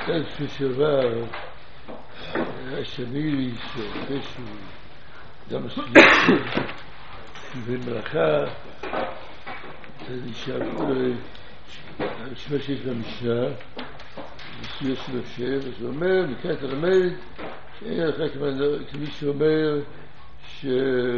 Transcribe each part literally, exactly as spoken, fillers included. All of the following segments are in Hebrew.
איזשהו שעבר, השמירי שאחרי שהוא גם סליחה, במלאכה, זה נשאר שמה שיש במשנה, מסויה של השם, אז הוא אומר, מכאן אתה למד, שאין לך כמי שאומר ש...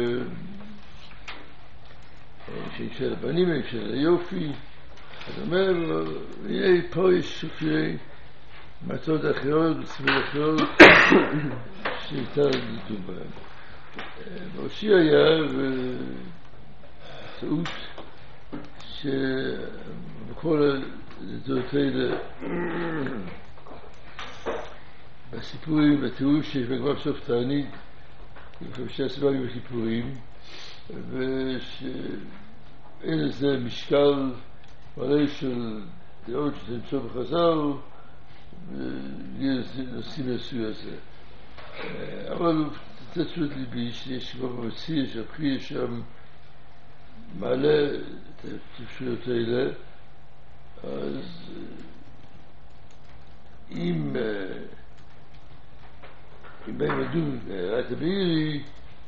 שאישה לבנים, אישה ליופי, אז אומר לו, הנה פה יש שוקרי מטות אחרות, בסביב אחרות, שאיתה לדון בהם. והושי היה וטעות שבכל הדעות האלה, בסיפורים, בתיאור שיש בגמרא בסוף תענית, עם חמישה סבבים וכיפורים, ושאין לזה משקל מלא של דעות שתמצוא בחז"ל, ויש נושאים מהסוג הזה. אבל תצאת תשומת ליבי שיש כבר במציא, שהבחי יש שם מעלה את התפשויות האלה, אז אם אם באים לדון רעת הבאירי,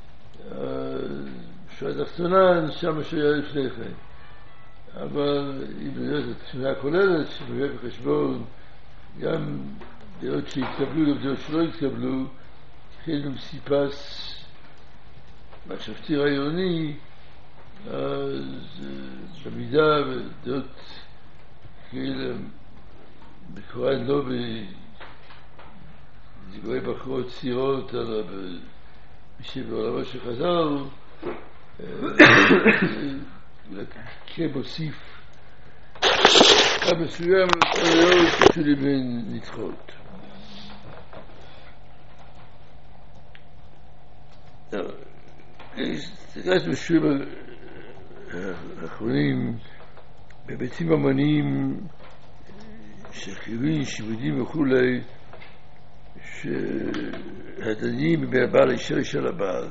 שעה תחתונה, שם שהיה לפני כן. אבל אם נראה את התמונה הכוללת, שמביא בחשבון גם דעות שהתקבלו, גם דעות שלא התקבלו, כאילו מסיפס מחשבתי רעיוני, אז במידה ודעות כאילו בקוראן לא בדיבורי בחורות צעירות, אלא בעולמו של חז"ל, כמוסיף המסוים מאוד קשור לבין נדחות. סתגלת בשיעורים האחרונים בביתים המוניים של חיובים, שיבודים וכולי, שהדנים מבין הבעל הישר של הבעל.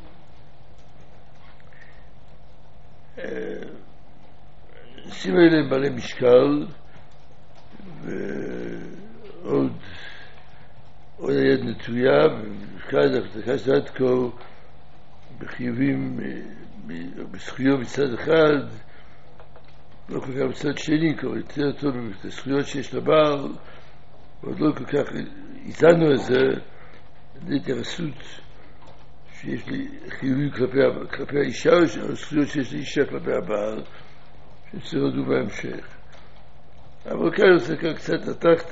הנושאים האלה הם בעלי משקל, ועוד עוד היד נטויה, ובכלל דקה עד כה בחיובים, בזכויות מצד אחד, לא כל כך מצד שני, כבר יותר טוב בזכויות שיש לבעל, ועוד לא כל כך איתנו את זה, זה התייחסות שיש לי חיובים כלפי, כלפי האישה, או זכויות שיש לי אישה כלפי הבעל, שצריך לדון בהמשך. אבל כאן זה כאן קצת התחת,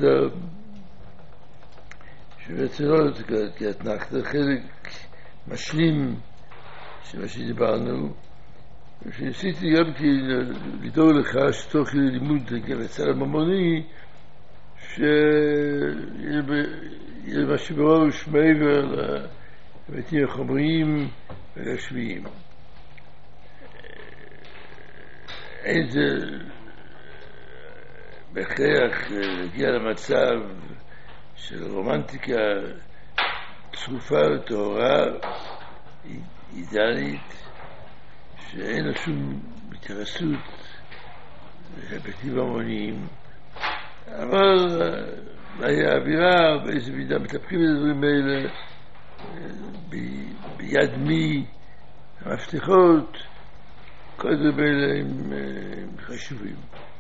שבעצם לא כהתנחת, חלק משלים של מה שדיברנו, ושניסיתי גם כי לדאוג לך שתוך לימוד אצל הממוני, שיהיה מה שבראש מעבר להיבטים החומריים והגשמיים. אין זה בהכרח להגיע למצב של רומנטיקה צרופה וטהורה אידיאלית, שאין לה שום התייחסות להיבטים המוניים, אבל מהי האווירה, באיזה מידה מטפחים את הדברים האלה, ביד מי המפתחות, כל הדברים האלה הם חשובים.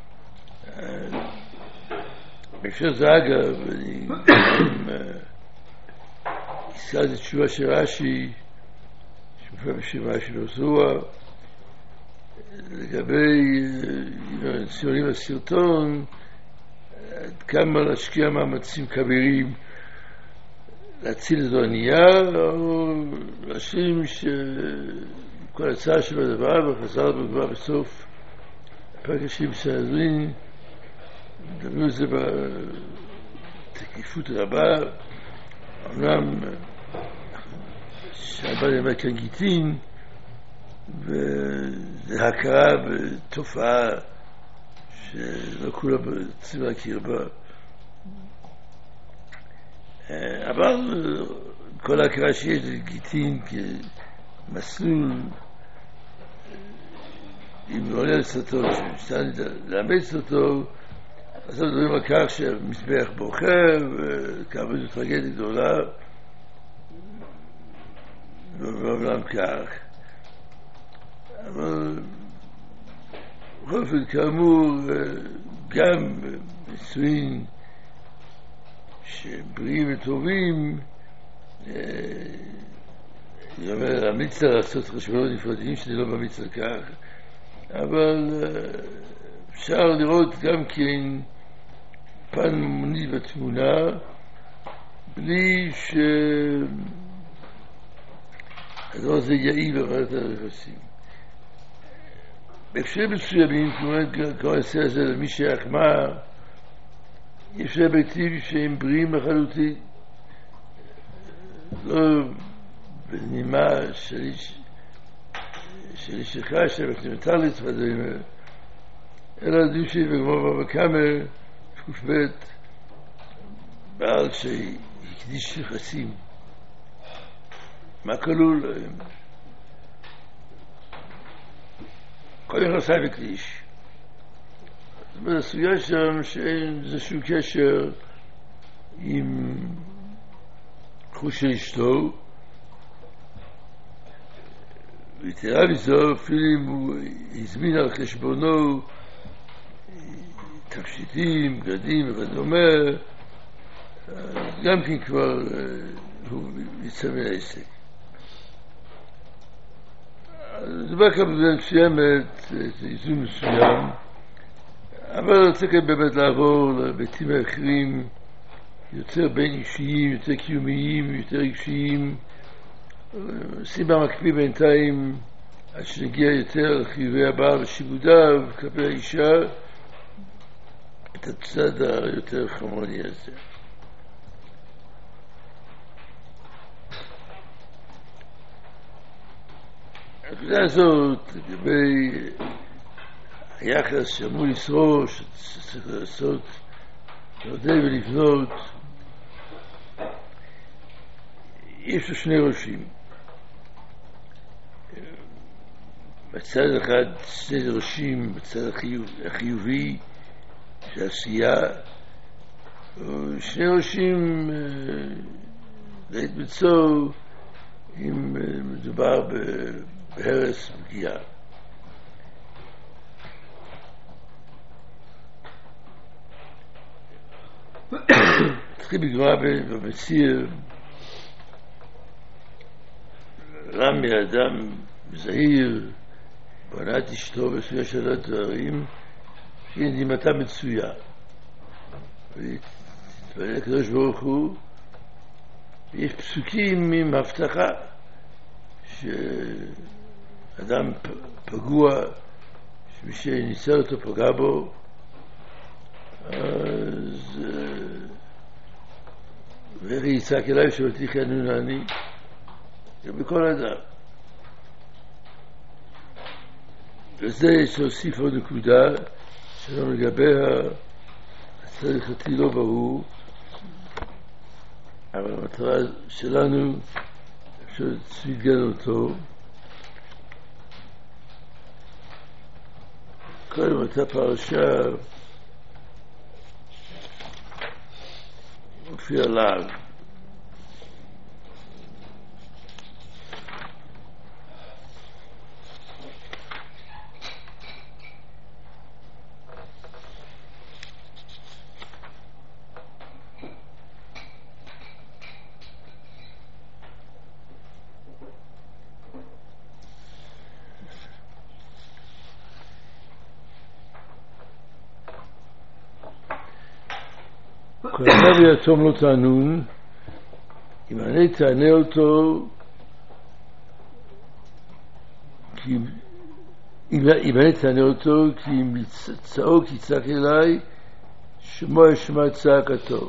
בהקשר זה אגב, אני הזכרתי את תשובה של רש"י, שמופיע בשם רש"י לזוהר, לגבי ציונים לסרטון, עד כמה להשקיע מאמצים כבירים להציל את הנייר, או להשלים שכל הצעה של הדבר, וחזר בדבר בסוף הפרק השני בסנהדרין, מדברים על זה בתקיפות רבה, אמנם שהבא נאמר כאן גיטין, וזה הכרה בתופעה שלא כולה צריכים להכיר בה. אבל כל ההכרה שיש לגיטין כמסלול, אם לא עולה לסרטון, שניתן לאמץ אותו, אז אנחנו מדברים על כך שהמזבח בוחר, וכמה זו טרגדיה גדולה, ובעולם כך. אבל בכל אופן, כאמור, גם נישואין שבריאים וטובים, אני אומר, להמליץ לעשות חשבונות נפרדים, שאני לא ממליץ על כך, אבל אפשר לראות גם כן פן ממוני בתמונה, בלי שהדבר הזה יעיל במערכת היחסים. בהקשרים מסוימים, כמו הנושא הזה למי שייך מה, יש היבטים שהם בריאים לחלוטין, לא בנימה של איש אחד שמקסימנטלית ודברים, אלא דושי וגמור בבא קמא ק"ב, בעל שהקדיש יחסים. מה כלול? כל יחסי הקדיש. זאת אומרת, הסוגיה שם שאין איזשהו קשר עם חוש של אשתו, ויתרה מזו, אפילו אם הוא הזמין על חשבונו תכשיטים, בגדים וכדומה, גם כן כבר הוא יצא מן העסק. מדובר כמובן מסוימת, איזון מסוים, אבל אני רוצה כאן באמת לעבור להיבטים האחרים, יותר בין אישיים, יותר קיומיים, יותר רגשיים, סיבה מקפיא בינתיים עד שנגיע יותר לחיובי הבעל ושיבודיו כלפי האישה, את הצד היותר חמוני הזה. הנקודה הזאת, לגבי היחס שאמור לשרור, שצריך לעשות, לעודד ולבנות, יש לו שני ראשים. בצד אחד שני ראשים, בצד החיוב, החיובי של עשייה, שני ראשים לעת מצוא אם מדובר בהרס פגיעה. צריכים בגמרא במסיר, רמי האדם זהיר בונת אשתו בסוגיה של הדברים, שהיא נדימתה מצויה. והתפלל הקדוש ברוך הוא, ויש פסוקים עם הבטחה שאדם פגוע, שמי שניסה אותו פגע בו, אז ואיך יצעק אליי שבתי חנונני, גם בכל אדם. וזה יש להוסיף עוד נקודה שלא לגביה הצדק אותי לא ברור, אבל המטרה שלנו אפשר להצגן אותו. קודם אותה פרשה מופיע עליו כל אדם יעצום לו תענון, אם אני תענה אותו, כי אם אני תענה אותו, כי אם צעוק יצעק אליי, שמו ישמע צעקתו.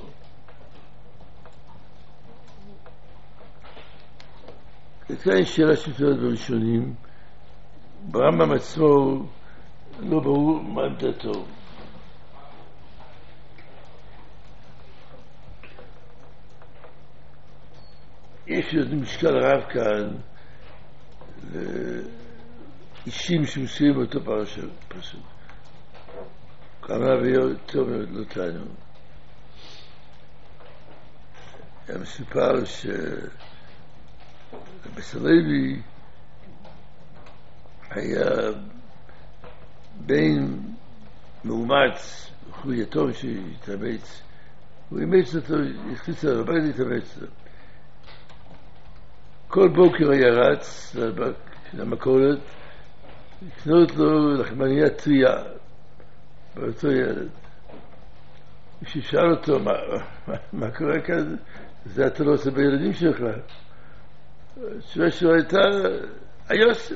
וכאן יש שאלה שפתרת בראשונים, ברמב"ם עצמו לא ברור מה עמדתו. יש עוד משקל רב כאן לאישים שמוסיפים באותו פרשה פסוק. כמה ויותר לא תענו. היה מסופר שבסלוי היה בין מאומץ, הוא יתום שהתאמץ, הוא אימץ אותו, הכניס לו, הבית התאמץ לו. כל בוקר היה רץ למכולת, לקנות לו לחמניה טריה, באותו ילד. מישהו שאל אותו, מה, מה, מה קורה כאן? זה אתה לא עושה בילדים שלך. התשובה שלו הייתה, היוסם.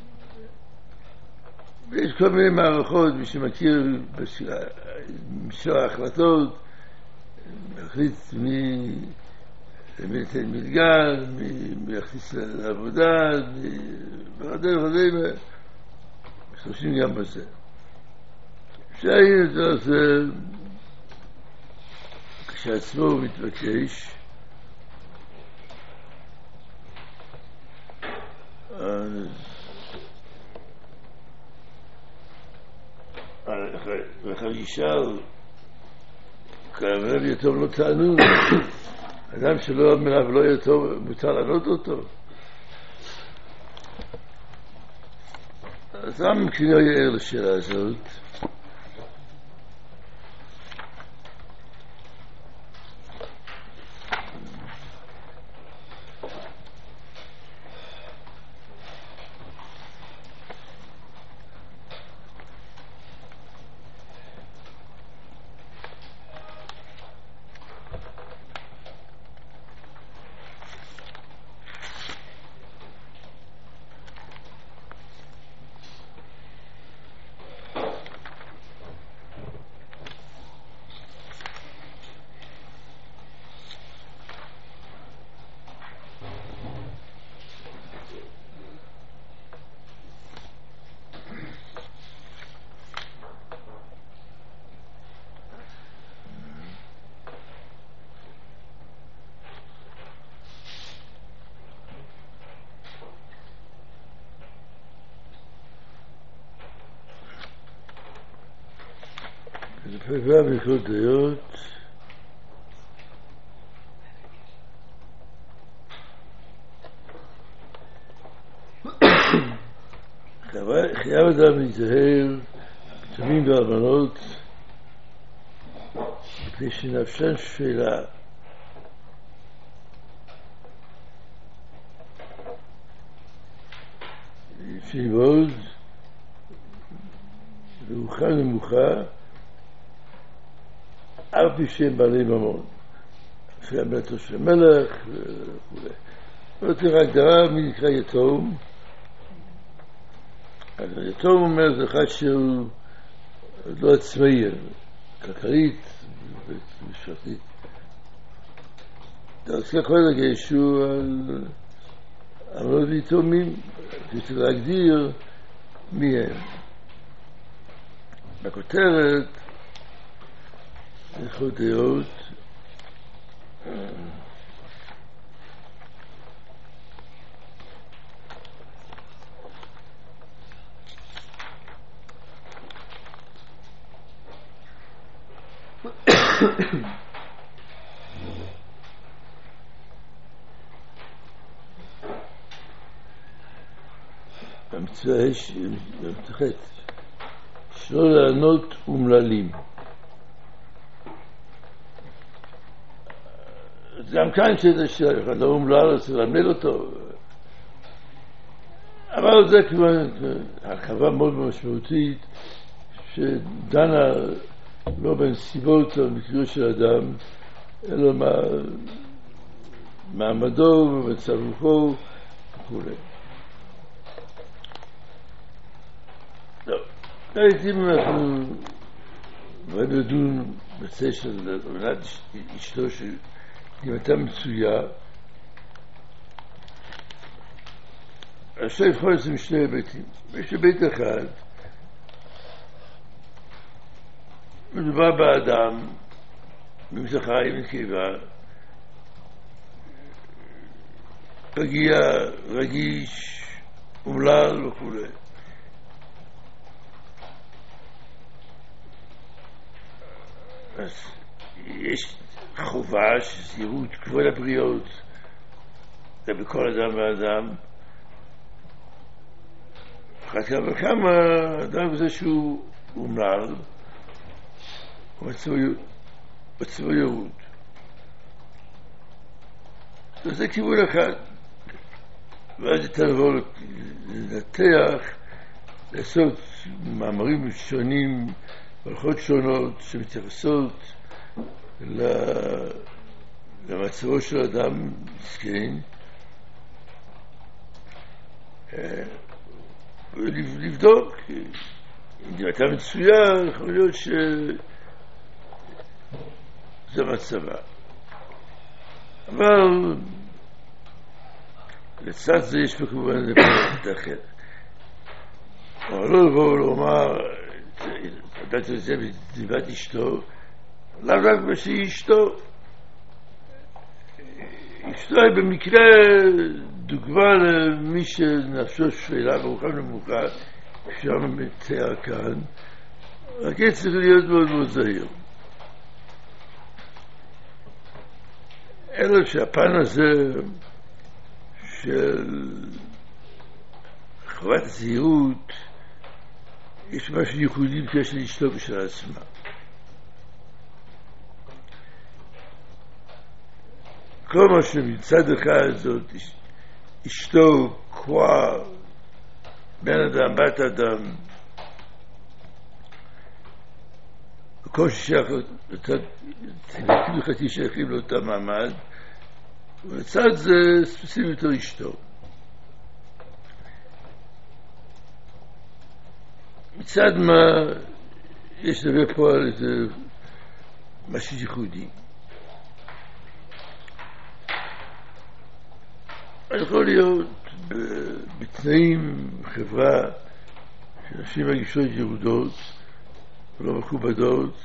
ויש כל מיני מערכות, מי שמכיר במשור ההחלטות, מחליט מי ייתן מלגה, מי יכניס לעבודה, וכו' וכו', משתמשים גם בזה. כשהילד הזה, כשעצמו הוא מתבקש, ואחר ישאל, כרב יתום לא תענו, אדם שלא אמריו לא יתום, מותר לענות אותו. אז למה כנראה יער לשאלה הזאת? פגע בכל דעות, חייב אדם להיזהר בתמים ואלמנות מפני שנפשן שפלה. לפני מאוד רוחה נמוכה אף פי שהם בעלי ממון, לפי אמרתו של מלך וכו'. לא תראה הגדרה מי נקרא יתום. אז היתום אומר זה אחד שהוא לא עצמאי, כלכלית ומשפטית. אז לכל הגשו על אמנות ויתומים, כדי להגדיר מי הם. בכותרת בכל דעות המצווה יש מתחת שלא לענות אומללים. גם כאן שזה שאלה, לא אומלל, אז ללמד אותו. אבל זה כבר הרחבה מאוד משמעותית שדנה לא בנסיבות או מקריאו של אדם, אלא מה, מעמדו ומצב רוחו וכו'. טוב, לעתים אנחנו ראינו לדון בצד של עונת אשתו שאם הייתה מצויה, אפשר לבחור את זה משני היבטים. יש היבט אחד, מדובר באדם, במזכר עם נקבה, פגיע, רגיש, אומלל וכו'. אז יש חובה של זהירות כבוד הבריות, זה בכל אדם ואדם. אחר כך וכמה אדם זה שהוא אומלל, הוא מצבו ירוד. זה כיוון אחד. ואז אתה לבוא לנתח, לעשות מאמרים שונים, הלכות שונות שמתייחסות למצבו של אדם מסכן, ולבדוק אם אתה מצוין, יכול להיות שזה מצבה. אבל לצד זה יש בכמובן לפרט אחר. אבל לא לבוא ולומר, ידעתי את זה בדיבת אשתו, לאו רק מה שהיא אשתו. אשתו היא במקרה דוגמה למי שנפשו שפלה ברוחם נמוכה, שם מתאר כאן, רק צריך להיות מאוד מאוד זהיר. אלא שהפן הזה של חובת הזהירות, יש משהו ייחודי בקשר לאשתו בשביל עצמה. כל מה שמצד אחד זאת אשתו קועה בן אדם, בת אדם, כל ששייך כאילו חצי שייכים לאותה מעמד, ולצד זה ספציפית יותר אשתו. מצד מה יש לדבר פה על איזה משהו ייחודי. יכול להיות בתנאים, חברה, שנשים מגישות ירודות ולא מכובדות,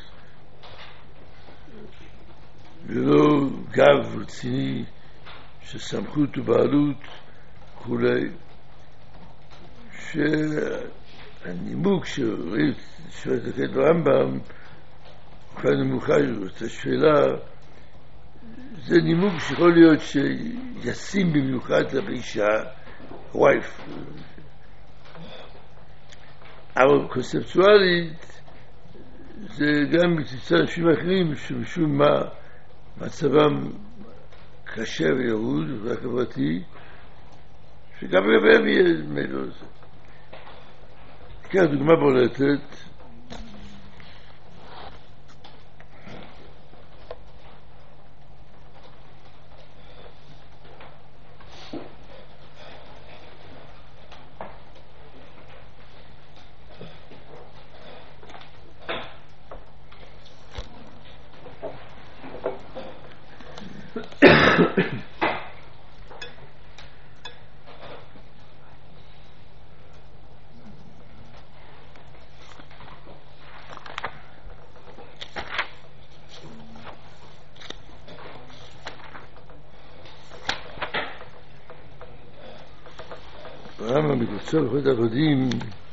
ולא גב רציני של סמכות ובעלות וכולי, שהנימוק שראית שואלת את הרמב"ם, כאן נמוכה את השאלה, זה נימוק שיכול להיות שישים במיוחד לאישה, וייף. אבל קונספטואלית זה גם מצד אנשים אחרים שמשום מה מצבם קשה וירוד והחברתי, שגם לגביהם יהיה מעבר לזה. כן, דוגמה בולטת, הרמב"ם בקבוצות הלכות עבדים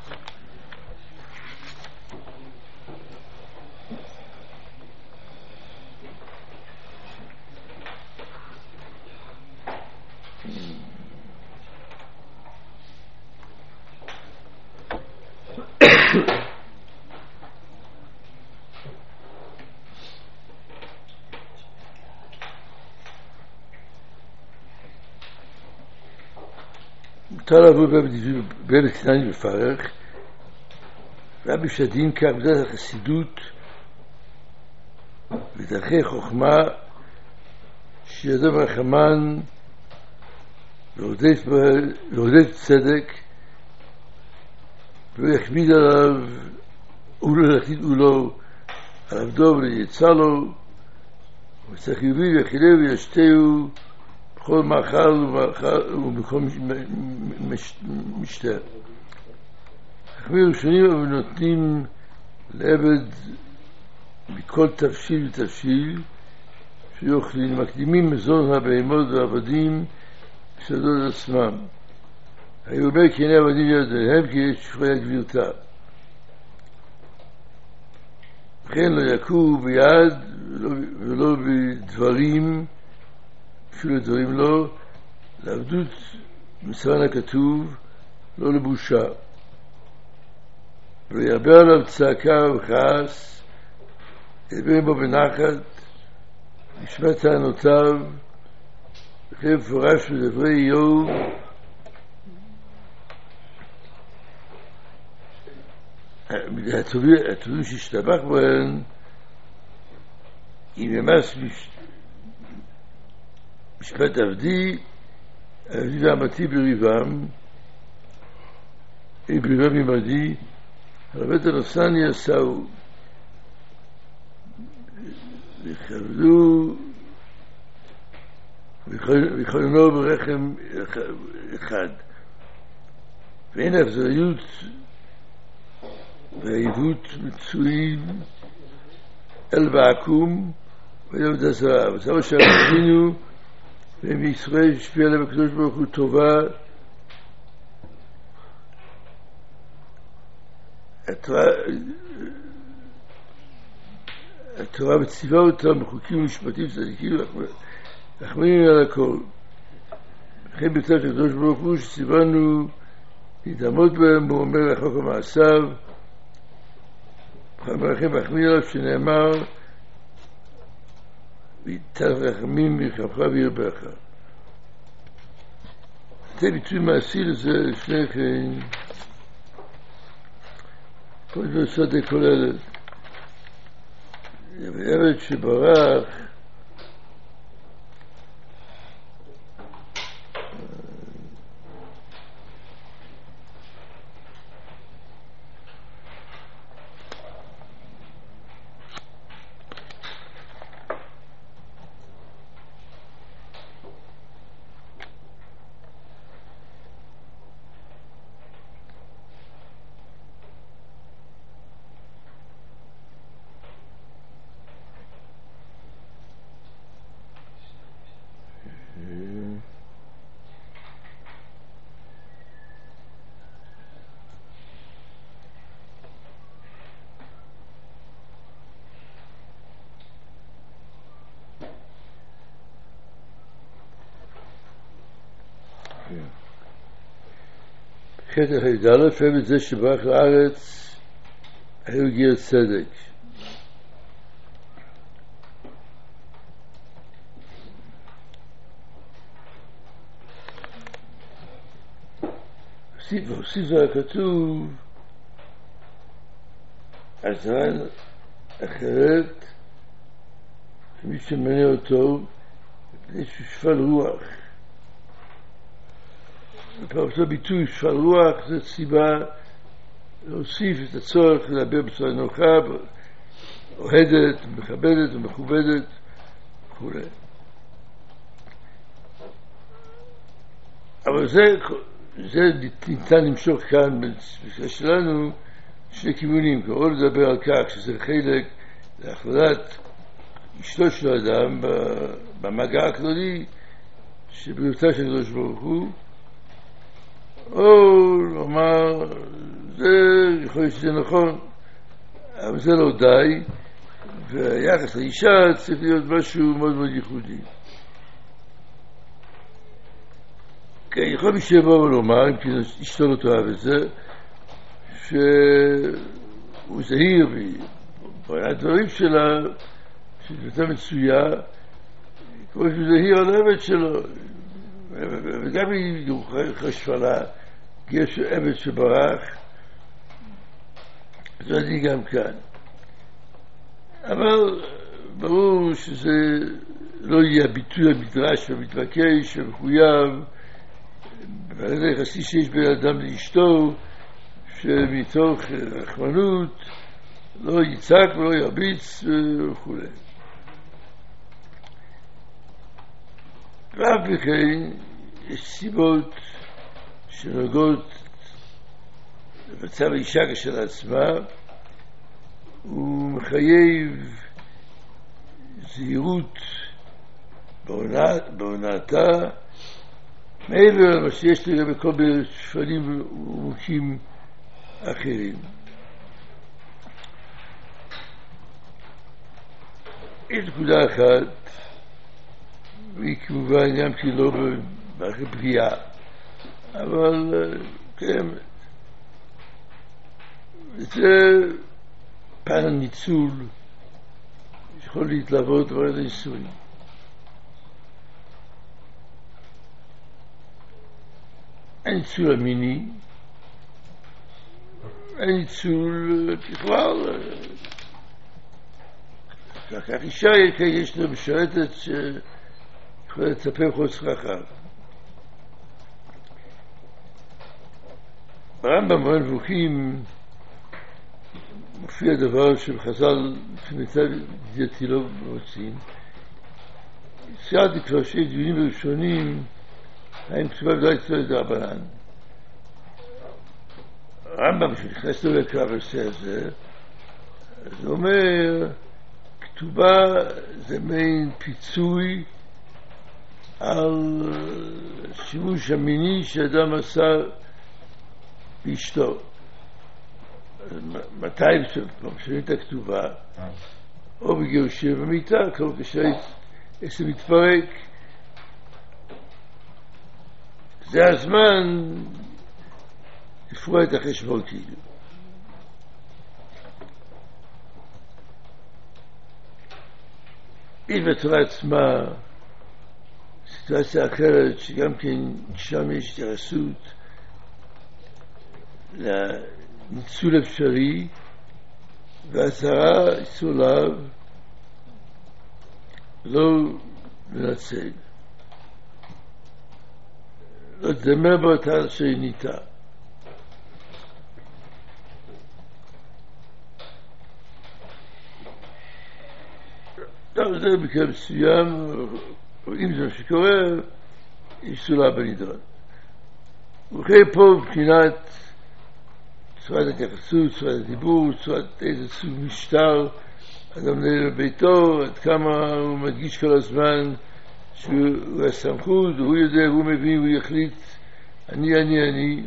מותר לעבור בפרק ז' בפרך, רבי שדין כך בדרך החסידות ודרכי חוכמה שידו ברחמן ועודד צדק ולא יכביד עליו ולא להחליט ולא על עבדו וליצא לו וצריך יוביל ויחילהו וישתהו בכל מאכל ובכל משתה. חכמים ראשונים אבל נותנים לעבד מכל תבשיל ותבשיל שיוכלים, מקדימים מזון הבהמות והעבדים בשדות עצמם. היו אומר כי הנה עבדים ידיהם כי יש שפויה גבירתה. וכן לא יקו ביד ולא בדברים, אפילו דברים לא, לעבדות מסרן הכתוב, לא לבושה. וירבה עליו צעקה וכעס, ידבר בו בנחת, ישמע טענותיו, וכן מפורש בדברי איוב, הטובים שהשתבח בהם, אם ימס משפט עבדי, עבדי ועמתי בריבם, בריבם ימדי, על בית הנוסני עשהו, וכבדו, וכלנו ברחם אחד. ואין אכזריות והעיוות מצויים אל בעקום ויום דזרה. וזהו שהרגינו ומישראל השפיע עליהם הקדוש ברוך הוא טובה. התורה מציבה אותם בחוקים ומשפטים צדיקים וחכמים על הכל. וכן בצד של הקדוש ברוך הוא שציוונו להתעמוד בהם, הוא אומר לחוק המעשיו, וכן מחמיא עליו שנאמר ויתן רחמים וירחמך וירבך. זה ביטוי מעשי לזה לפני כן. כל זה סוד כוללת. ועבד שברח חטא הי"א, עבד זה שברח לארץ היה גר צדק. הוסיף זה הכתוב עזרן אחרת שמי שמנה אותו מפני ששפל רוח. בפרשת ביטוי שפל רוח זה סיבה להוסיף את הצורך לדבר בצורה נוחה, אוהדת, מכבדת ומכובדת וכו'. אבל זה, זה ניתן למשוך כאן בספר שלנו שני כיוונים, או לדבר על כך שזה חלק להכללת אשתו של האדם במגע הכללי שבריאותה של הקדוש ברוך הוא, או לומר, זה יכול להיות שזה נכון, אבל זה לא די, והיחס לאישה צריך להיות משהו מאוד מאוד ייחודי. כן, יכול מי שיבוא ולומר, אם כי אשתו לא תאהב את זה, שהוא זהיר והדברים שלה, שזאת מצויה, כמו שהוא זהיר על העבד שלו, וגם אם הוא חשפלה, כי יש עבד שברח, זה אני גם כאן. אבל ברור שזה לא יהיה הביטוי המדרש והמתבקש ומחויב, ועל היחסי שיש בין אדם לאשתו, שמתוך רחמנות לא יצעק ולא ירביץ וכו'. ואף וכן יש סיבות שנוגעות למצב האישה כשלעצמה, הוא מחייב זהירות בעונתה, מעבר למה שיש לגבי כל בשפלים ומוקים אחרים. יש נקודה אחת, והיא כמובן גם כי לא במערכת בריאה, אבל קיימת. זה פן הניצול שיכול להתלוות דבר לניסוי. הניצול המיני, הניצול ככלל, כך אישה יש לה משרתת שיכולה לצפה בכל צרכיו. ברמב"ם במורה נבוכים מופיע דבר שבחז"ל למיטב ידיעתי לא רוצים. הזכרתי כבר שיש דיונים ראשונים האם כתובה ולא כתובה דרבנן. הרמב"ם שנכנס לו לקרב הנושא הזה, אז הוא אומר כתובה זה מעין פיצוי על שימוש המיני שאדם עשה באשתו. מתי משנים את הכתובה? או בגירושים במיטה, כמו כשזה מתפרק. זה הזמן לפרוע את החשבון כאילו. אם בתורה עצמה סיטואציה אחרת שגם כן שם יש התייחסות לניצול אפשרי והצהרה איסור לאו לא לנצל, לא תדמה באותה שעיניתה. טוב, זה במקרה מסוים, אם זה מה שקורה, יש סולה בנידון. וכן פה מבחינת צורת התייחסות, צורת הדיבור, צורת איזה סוג משטר, אדם מנהל בביתו, עד כמה הוא מדגיש כל הזמן שהוא הסמכות, הוא יודע, הוא מבין, הוא יחליט, אני, אני, אני.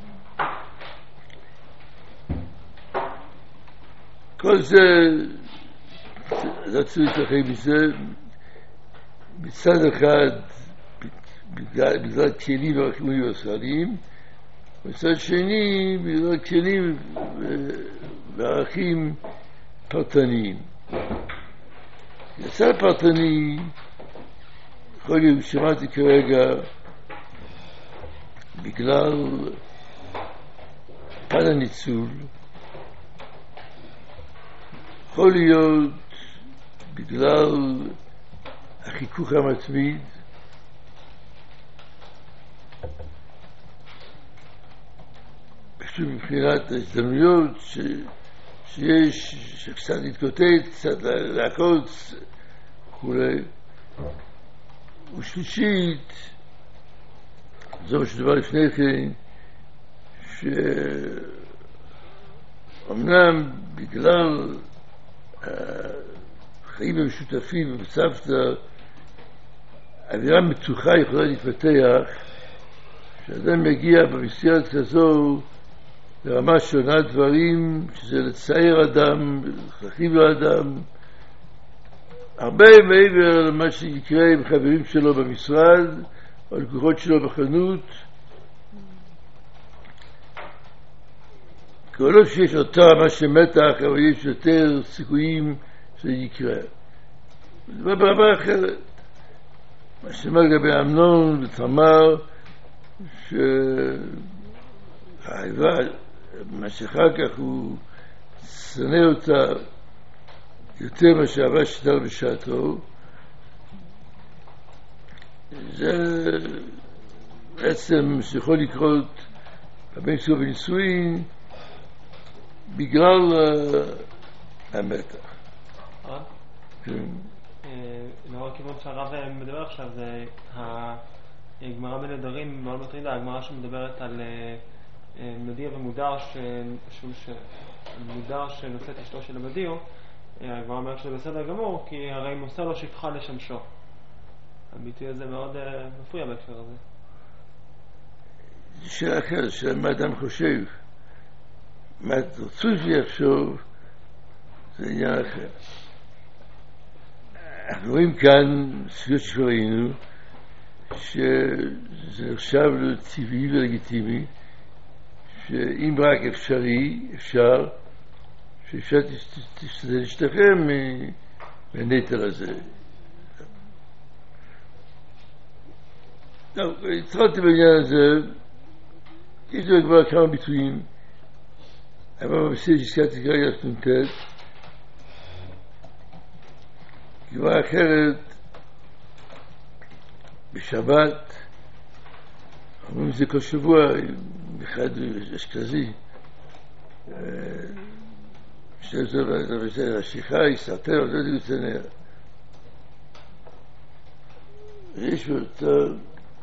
כל זה, רצו להתרחק מזה, מצד אחד, בגלל, בגלל כלים וערכים אוניברסליים, מצד שני, בגלל כלים וערכים פרטניים. יצא פרטני, יכול להיות, שמעתי כרגע, בגלל פן הניצול, יכול להיות בגלל החיכוך המתמיד, פשוט מבחינת ההזדמנויות ש... שיש, שקצת להתקוטט, קצת לעקוץ וכולי. ושלישית, זה מה שדבר לפני כן, שאומנם בגלל החיים המשותפים בצוותא, אווירה מתוחה יכולה להתפתח, שאדם מגיע במסגרת כזו לרמה שונה דברים, שזה לצייר אדם, להכאיב לאדם, הרבה מעבר למה שיקרה עם חברים שלו במשרד, או לקוחות שלו בחנות. כל לא שיש אותה רמה של מתח, אבל יש יותר סיכויים שזה יקרה. זה ברמה אחרת. מה שאומר לגבי אמנון ותמר, שהאהבה, מה שאחר כך הוא שונא אותה יותר מה שאהבה שתר בשעתו, זה בעצם שיכול לקרות בבין סוף בנישואין בגלל המתח. לאור הכיוון שהרב מדבר עכשיו, זה הגמרא בנדרים מאוד מטרידה, הגמרא שמדברת על מדיע ומודר מודר שנושא את אשתו של המדיע. הגמרא אומרת שזה בסדר גמור, כי הרי מוסר לו שפחה לשמשו. הביטוי הזה מאוד מפריע בהקשר הזה. זה שאלה אחרת, שאלה מה אדם חושב, מה רצוי שיחשוב, זה עניין אחר. אנחנו רואים כאן, סביבות שראינו, שזה נחשב לטבעי ולגיטימי, שאם רק אפשרי, אפשר, שאפשר להשתחרר מהנטל הזה. טוב, התחלתי בעניין הזה, יש לו כבר כמה ביטויים, אבל במסגרת שהזכרתי כרגע נ"ט, גמרא אחרת, בשבת, אומרים את זה כל שבוע, אחד אשכנזי, השיחה, יסתר, לא יודעים את זה, יש יותר,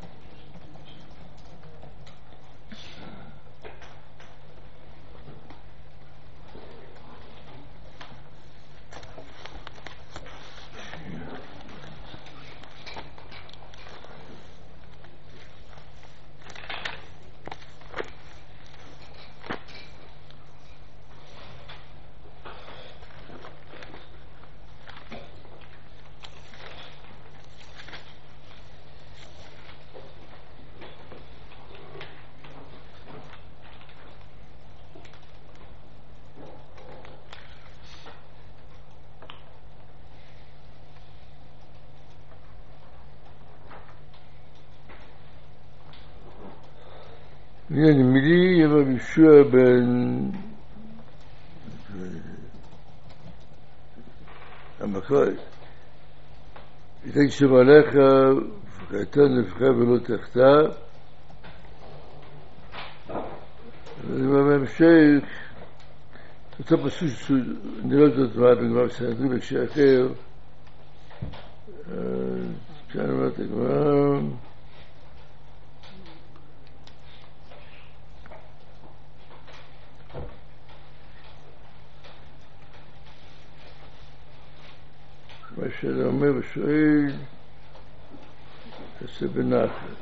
הנה מילי אבל ישוע בן המקור יתק שבעליך וקייתן נפחה ולא תחתה ובהמשך אותו פסוק נראה זאת מה בגמרא בסנהדרין בהקשר אחר כאן אומרת הגמרא מה שאתה אומר ושואל תעשה בנחת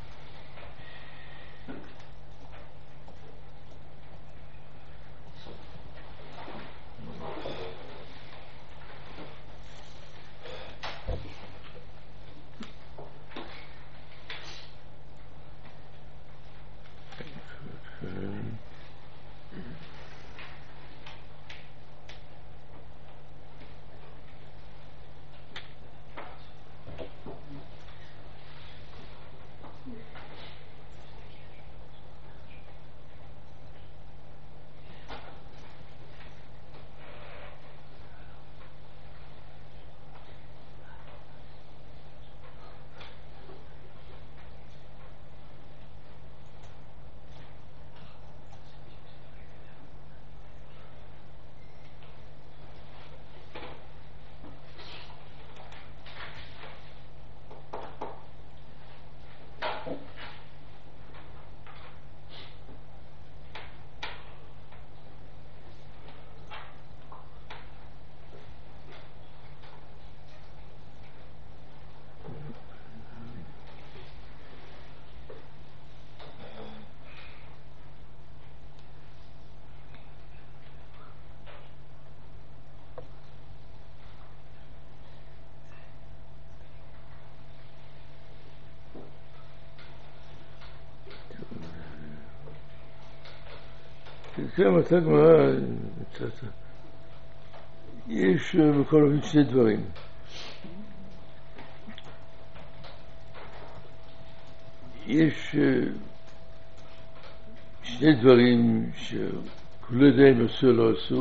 כמה אתה גמרא, יש בכל אופן שני דברים. יש שני דברים שכולו ידיים עשו לא עשו,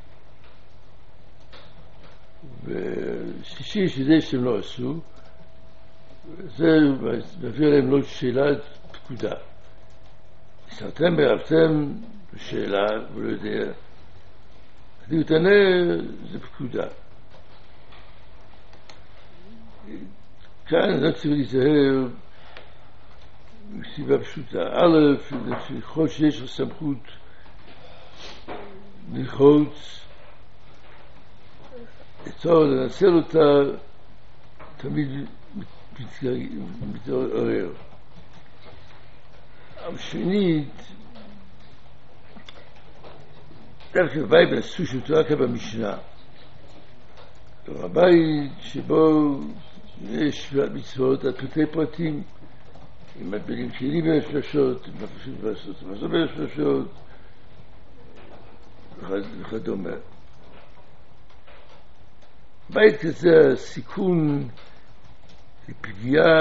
ושלישי שזה שהם לא עשו, זה מביא להם לא שאלת פקודה. סרתם בערבתם שאלה, הוא לא יודע. אני מתענה, זה פקודה. כאן אני צריך להיזהר מסיבה פשוטה. א', ככל שיש לך סמכות ללחוץ, לצור, לנצל אותה, תמיד מתעורר. אבל שנית, דווקא בייבל עשו שאותו רק במשנה. הבית שבו יש מצוות על פרטי פרטים, עם מטבלים שלי בנפשות, עם מפשוט לעשות מזו בנפשות, וכדומה. בית כזה, הסיכון לפגיעה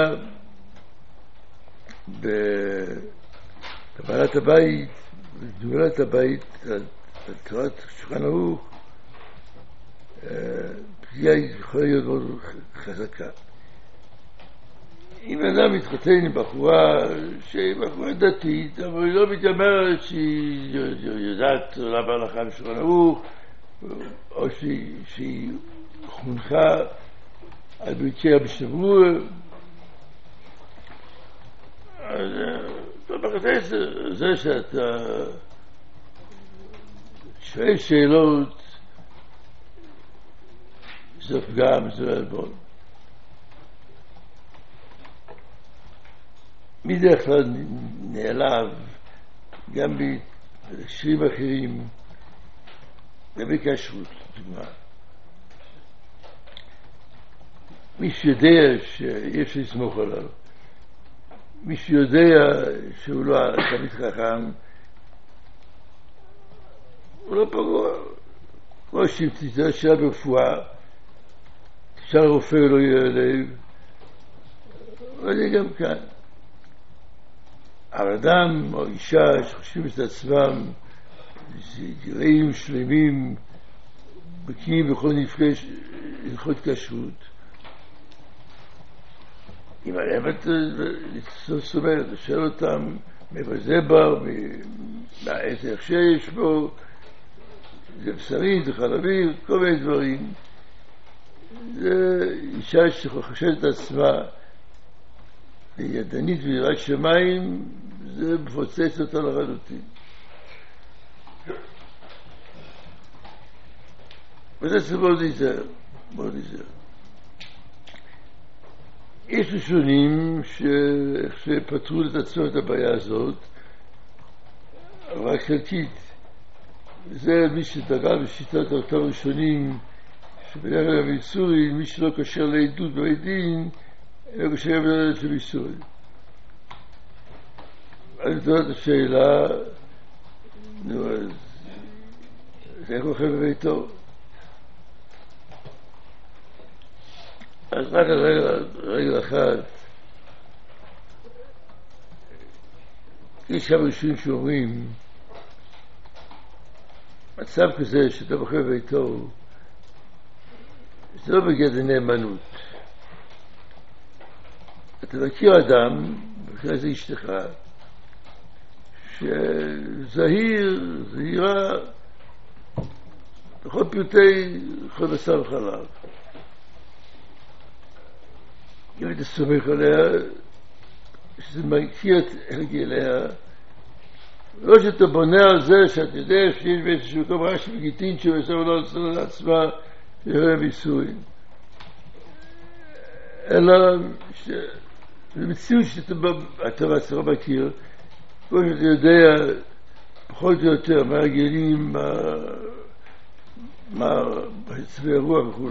בקבלת הבית, בגדולת הבית, על תורת שולחן ערוך, פגיעה יכולה להיות מאוד חזקה. אם אדם מתחתן עם בחורה שהיא בחורה דתית, אבל היא לא מתיימרת שהיא יודעת עולם ההלכה בשולחן ערוך, או שהיא חונכה על ברכי המשתברור, אז בחצי זה שאתה שואל שאלות, זה פגם, זה עלבון. מדרך כלל נעלב, גם בשירים אחרים, גם בכשרות, דוגמה. מי שיודע שיש לסמוך עליו, מי שיודע שהוא לא תמיד חכם, הוא לא פגוע. כמו שתצטרך שאלה ברפואה, תשאל רופא לא יהיה לב, אבל זה גם כאן. אבל אדם או אישה שחושבים את עצמם, גרעים שלמים, בקיאים בכל נפגש, הלכות כשרות, אם האמת זאת אומרת, לשאול אותם מאיפה זה בא, מאיזה הכשר יש בו, זה בשרי, זה חלבי, כל מיני דברים. זה אישה שחושבת את עצמה ידנית ויראת שמיים, זה מפוצץ אותה לחלוטין. וזה צריך מאוד להיזהר, מאוד להיזהר. יש ראשונים שפתרו את עצמם את הבעיה הזאת, רק חלקית. זה מי שדגל בשיטת אותם ראשונים, שבדרך כלל במיסורי, מי שלא קשר לעדות בבית דין, אינו קשר בדרך למיסורי. אני מתאר את השאלה, נו, אז איך הוא אוכל בביתו? אז רק על רגל אחת, יש כמה ראשונים שאומרים, מצב כזה שאתה בוחר בביתו, זה לא בגדר נאמנות. אתה מכיר אדם, בכלל זה אשתך, שזהיר, זהירה, בכל פרטי כל בשר וחלב. אם אתה סומך עליה, שזה מכיר את הרגליה, לא שאתה בונה על זה שאתה יודע שיש באיזשהו מקום רש"י וגיטין שהוא עושה ולא עושה לעצמה שיראה ביסורים. אלא זה מציאות שאתה בעצמך מכיר, כמו שאתה יודע פחות או יותר מה הרגלים, מה עצמי הרוח וכו'.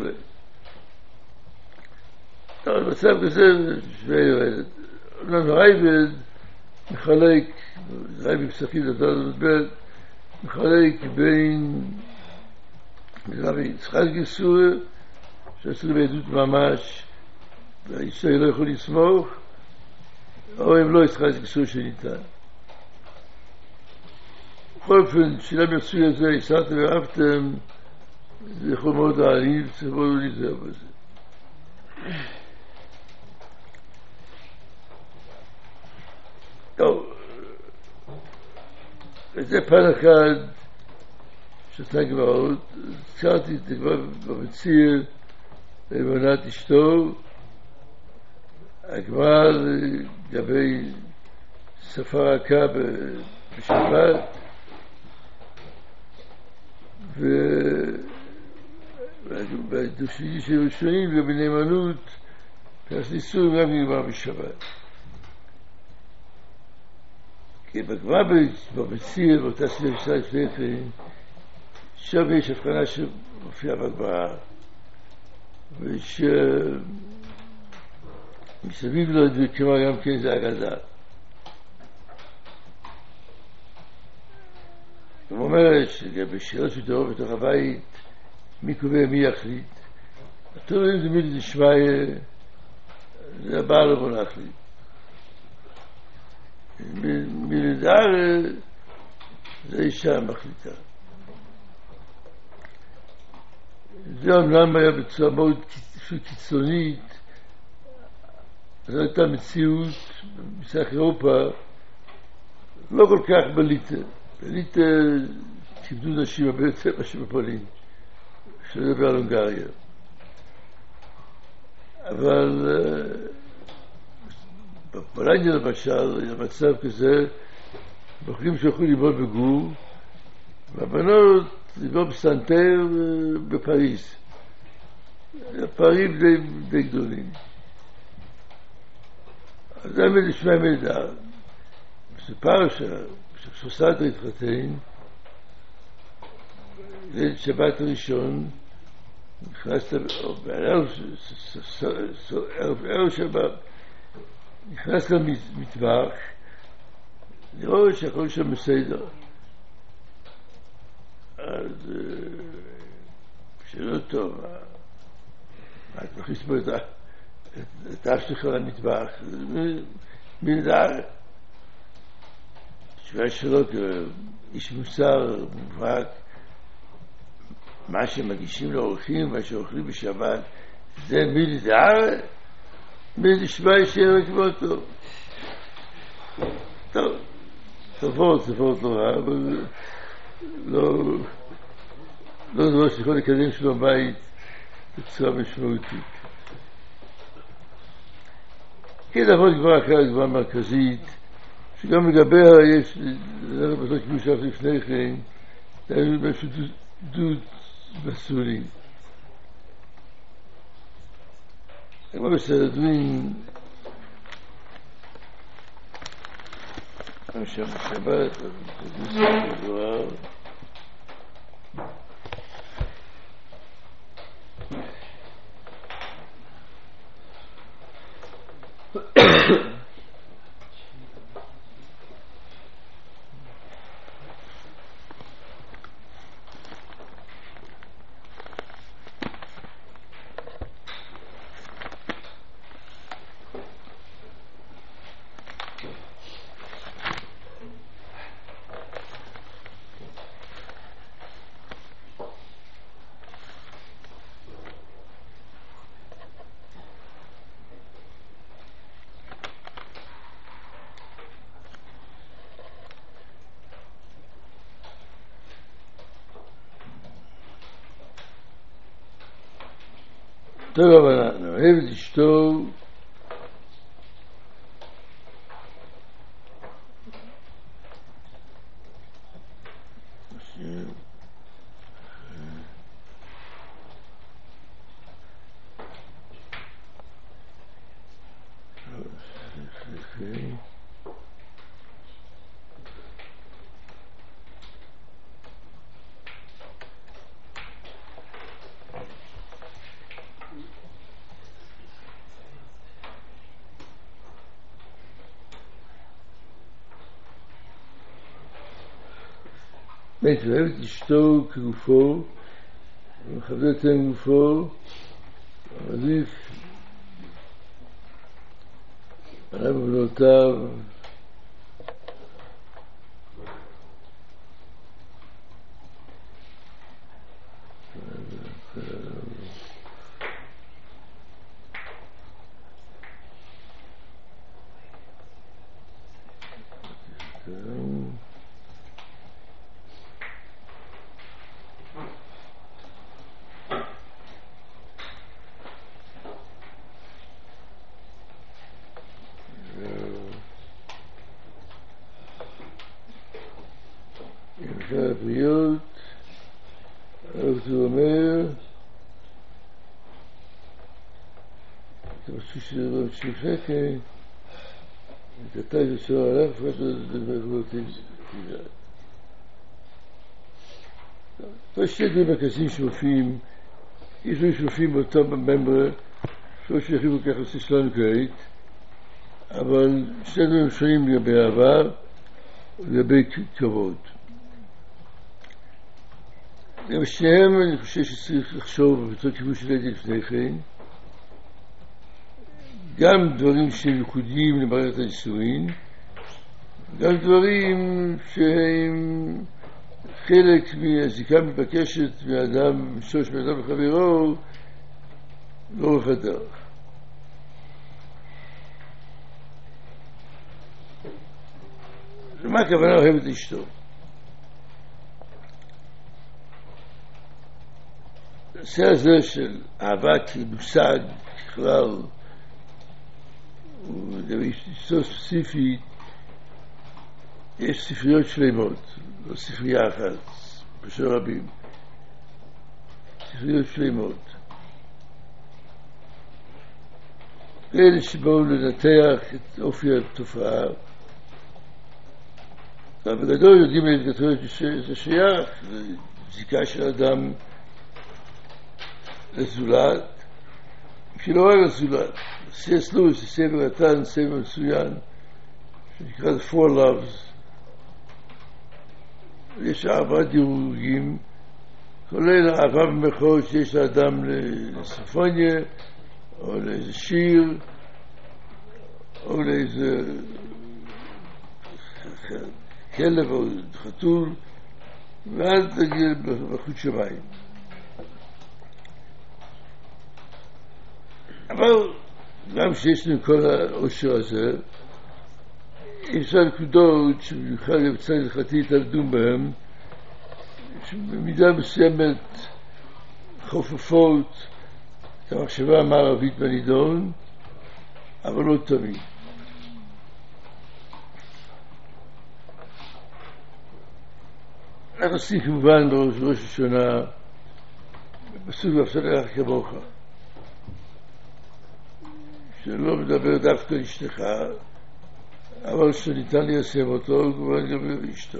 אבל במצב כזה שווה יורדת. אומנם רייבד מחלק, רייבד פסקים לדעת לדעת, מחלק בין רבי יצחק גיסור, שעשו בעדות ממש, והאישה לא יכול לסמוך, או אם לא יצחק גיסור שניתן. בכל אופן, שאלה מצוי הזה, יסעתם ואהבתם, זה יכול מאוד להעליב, צריך מאוד להיזהר בזה. טוב, וזה פן אחד שאתה גברות, הזכרתי את זה כבר במציר במנת אשתו, הגמר לגבי שפה רכה בשבת, ובדושי של ראשונים ובנאמנות, כך ניסוי גם נגמר בשבת. כי בגמרא במציר, באותה סביב שלה לפני כן, שם יש הבחנה שמופיעה בגמרא. ושמסביב לו כמו גם כן זה אגדה. הוא אומר שבשאלות שתראו בתוך הבית, מי קובע מי יחליט. התורים זה מילי דשמיא, זה הבעל לבוא להחליט. מילי דער, זה אישה מחליטה. זה אומנם היה בצורה מאוד קיצונית, זו הייתה מציאות במזרח אירופה לא כל כך בליטה. בליטה כיבדו נשים הרבה יותר מאשר בפולין, שלא לדבר על הונגריה. אבל בפולניה למשל היה מצב כזה, בחורים שהלכו ללמוד בגור, והבנות ללמוד בסנטר בפריז. הפערים די, די גדולים. אז זה היה לשמוע מידע. מסופר שסוסת התחתן, ליל שבת ראשון, נכנס בערב שבת, נכנס למטבח, לראות שהכל שם בסדר. אז שאלה טוב, מה את מכניס בו את אף שלך למטבח? מי נדע? תשובה שלו כאיש מוסר מובהק, מה שמגישים לאורחים, מה שאוכלים בשבת, זה מי נדע? מי נשמע שיהיה כמו טוב. טוב, תופעות, תופעות נורא, אבל לא, לא דבר שיכול לקדם שלום בית בצורה משמעותית. כן, דבר כבר אחרת, דבר מרכזית, שגם לגביה יש, זה לא בטוח כמו שאף לפני כן, זה היה משהו דוד מסורים. כמו בסדרים, כמו שם בשבת, זה דבר, טוב, אבל אני אוהב את אשתו בית ואוהב את אשתו כגופו, ומכבד יותר גופו, עדיף עליו ובנותיו, הבריאות, אז הוא אומר, אתה חושב שזה לא ממשיך שקל, אתה ישר עליו, ואתה דברותי. יש שתי דברים מרכזיים שמופיעים יש לו שופים באותו במברה, שלא שייכים כל כך לסיסלון כעת, אבל שני דברים שונים לגבי העבר ולגבי כבוד. גם שניהם אני חושב שצריך לחשוב בתור כיוון שלדי לפני כן, גם דברים שהם ייחודיים למערכת הנישואין, גם דברים שהם חלק מהזיקה מתבקשת מאדם, משורש מאדם לחברו, לאורך הדרך. ומה הכוונה אוהב את אשתו? הנושא הזה של אהבה כמושג, ככלל, ולגבי אשתו ספציפית, יש ספריות שלמות, לא ספרייה אחת, בשביל רבים. ספריות שלמות. אלה שבאו לנתח את אופי התופעה, אבל בגדול יודעים להתגתות שזה שייך, זיקה של אדם לזולת, שלא רק לזולת. סי אס לואיס, ספר קטן, ספר מצוין, שנקרא The Four Loves. יש ארבעה דירוגים, כולל אהבה במחאות שיש לאדם לסימפוניה, או לאיזה שיר, או לאיזה כלב או חתול, ואז תגיע בחוט שמיים. אבל גם שיש לנו כל העושר הזה, יש לנו נקודות שבמיוחד בצד הלכתי תלדום בהם, שבמידה מסוימת חופפות את המחשבה המערבית בנידון, אבל לא תמיד. אנחנו עושים כמובן בראש ראש השונה, בסוג ואפסלך כמוך, שלא מדבר דווקא אשתך, אבל שניתן ליישם אותו, כבר נדבר אשתו.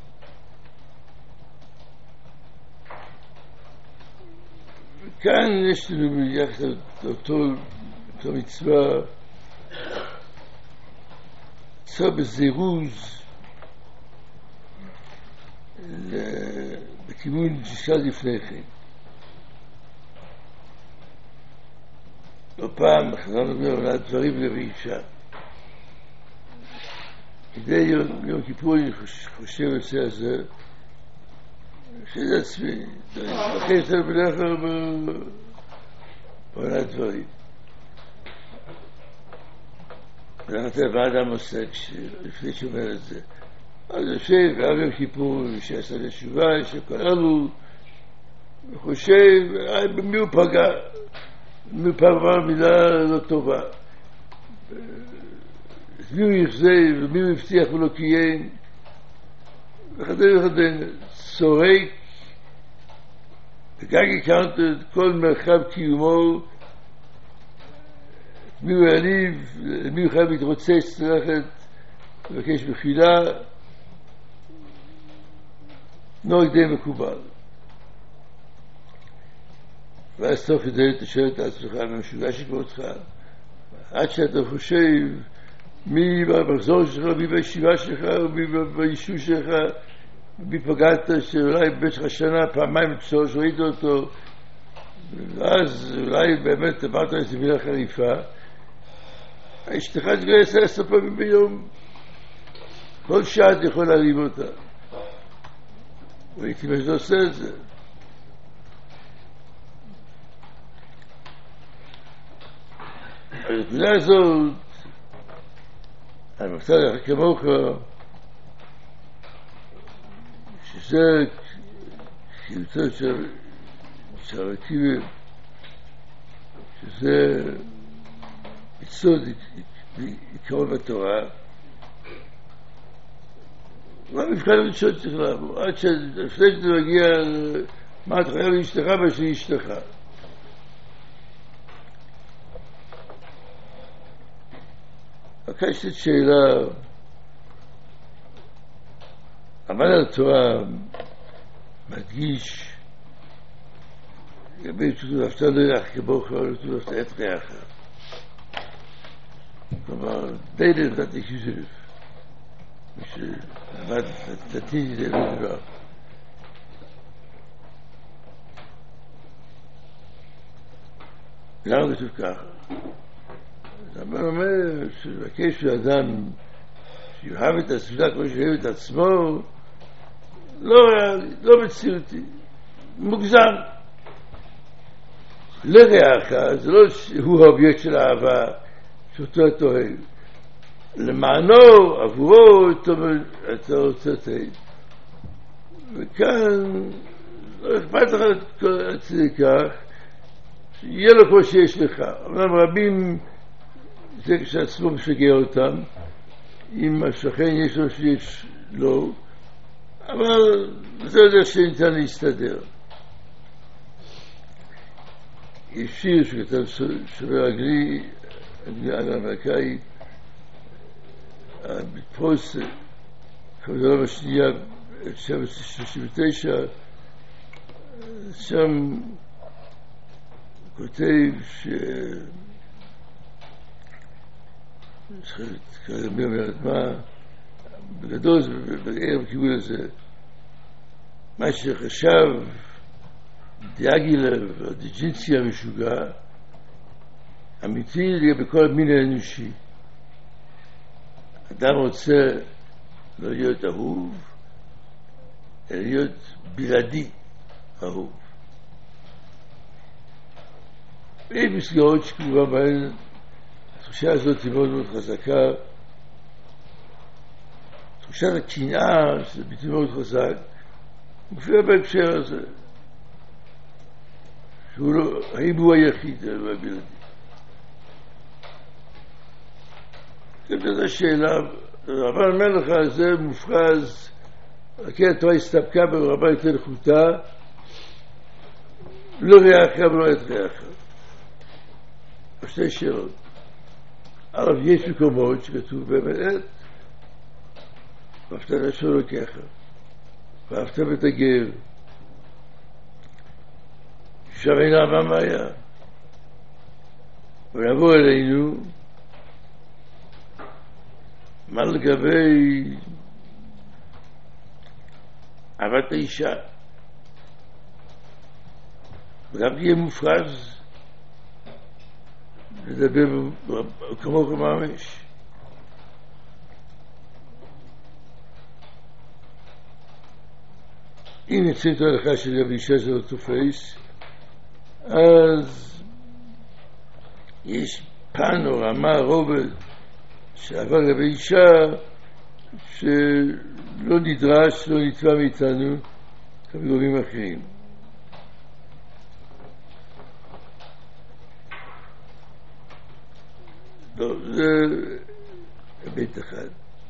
וכאן יש לנו יחד אותו, אותו מצווה, מצווה בזירוז, בכיוון ששאל לפני כן. לא פעם, חזרנו מעולת דברים לבאישה. כדי יום, יום כיפור אני חושב על זה הזה, שזה עצמי, אחרי יותר בדרך כלל בעולת דברים. ואנחנו באדם עוסק, לפני שאומר את זה. אז יושב, וערב יום כיפור, שעשה לשובה, שכל אלו, וחושב, במי הוא פגע? במי הוא פגע מילה לא טובה? מי הוא יחזי, ומי הוא הבטיח ולא קיים? וכדאי וכדאי, צורק, וכך הקמת את כל מרחב קיומו, מי הוא יעליב, מי הוא חייב להתרוצץ, ללכת, לבקש מחילה, נוהג די מקובל. ואז תוך כדי אתה שואל את עצמך, במשוגע שכמותך, עד שאתה חושב מי במחזור שלך, מי בישיבה שלך, מי ביישוב שלך, מי פגעת שאולי במשך השנה פעמיים שלוש ראית אותו, ואז אולי באמת אמרת איזה מילה חריפה, אשתך תגייס עשר פעמים ביום, כל שעה אתה יכול להריב אותה. והייתי מה שאתה עושה את זה. הנקודה הזאת, אני מצא לך כמוך, שזה יותר שרתיבים, שזה יסוד עיקרון בתורה, והמבחן הראשון צריך לעבור, עד שלפני שאתה מגיע, מה אתה חייב לאשתך בשביל אשתך. הקשת שאלה, עמד על התורה מדגיש לגבי תותפת לריח כמוך, תותפת את ריח. כלומר, די לבדת הכיזרף. מי שעמד תתיני די לדבר. למה כתוב ככה? הרמב"ם אומר שבקש לאדם שיאהב את הסביבה כמו שאוהב את עצמו, לא ריאלי, לא מציאותי, מוגזם. לריח, זה לא שהוא האובייקט של האהבה שאותו אתה אוהב. למענו, עבורו, אתה רוצה את זה. וכאן, לא אכפת לך את זה כך, שיהיה לו כמו שיש לך. אמנם רבים, זה כשעצמו משגע אותם, אם השכן יש לו שיש לו, אבל זה יודע שניתן להסתדר. יש שיר שכתב שובר אנגלי, אנגלי אמריקאי, בפרוס, כמובן השנייה, אלף תשע מאות שלושים ותשע, שם כותב ש... כרגע מי אומרת מה, בגדול זה בערב הכיוון הזה, מה שחשב דיאגילב או דיג'ינסקי המשוגע, אמיתי לגבי כל המין האנושי. אדם רוצה לא להיות אהוב, אלא להיות בלעדי אהוב. ויש מסגרות שכמובן בהן התחושה הזאת היא מאוד מאוד חזקה. תחושת הקנאה, שזה ביטוי מאוד חזק, מופיע בהקשר הזה. שהוא לא, האם הוא היחיד, הוא הבלעדי. זאת השאלה, אבל המלך הזה מופרז, רק התורה הסתפקה ברבה יותר נחותה, לא ריח ולא את ריח. שתי שאלות. אבל יש מקומות שכתוב באמת, ואהבת את אלוקיך, ואהבת את הגר, שם אינה מה היה. ונבוא אלינו, מה לגבי אהבת האישה? וגם תהיה מופרז לדבר כמו כממש. אם נצא את ההלכה של רבי אישה זה לא תופס, אז יש פן או רמה רובד שעבר רבי אישה שלא נדרש, לא נתבע מאיתנו כמגובים אחרים. לא, זה היבט אחד.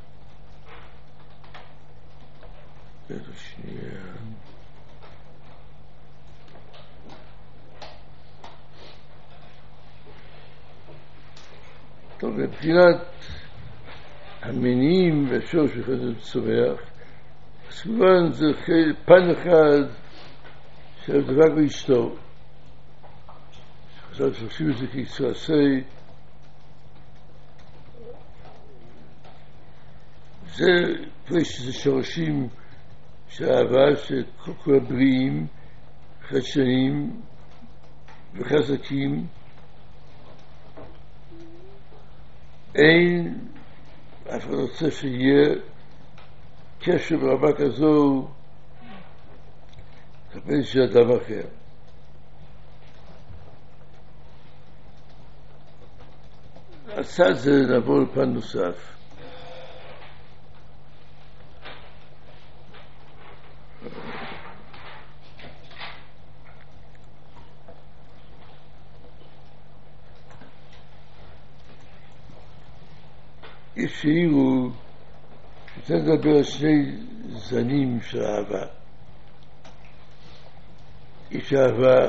היבט השנייה. טוב, מבחינת המניעים והשורש של חסד צומח, אז כמובן זה פן אחד של דבק באשתו. חז"ל שורשים את זה כיצועשי. זה פרש שזה שורשים של אהבה שכל הבריאים, חדשנים וחזקים. אין אף אחד רוצה שיהיה קשר ברמה כזו כלפי של אדם אחר. הצד זה נעבור לפן נוסף. יש שהעירו שצריך לדבר על שני זנים של אהבה. יש אהבה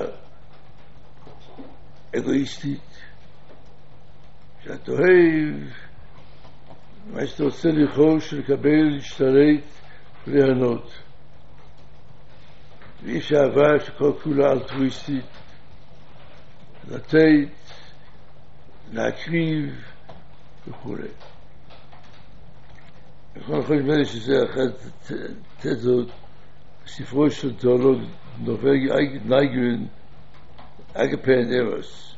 אגואיסטית, שאת אוהב מה שאתה רוצה לרכוש, לקבל, להשתלט וליהנות. ויש אהבה שכל כולה אלטרואיסטית, לתת, להקריב וכו'. נכון, יכול נדמה לי שזה אחת תזות, ספרו של תיאולוג נורווגי נייגרן, אגפה אנד ארוס.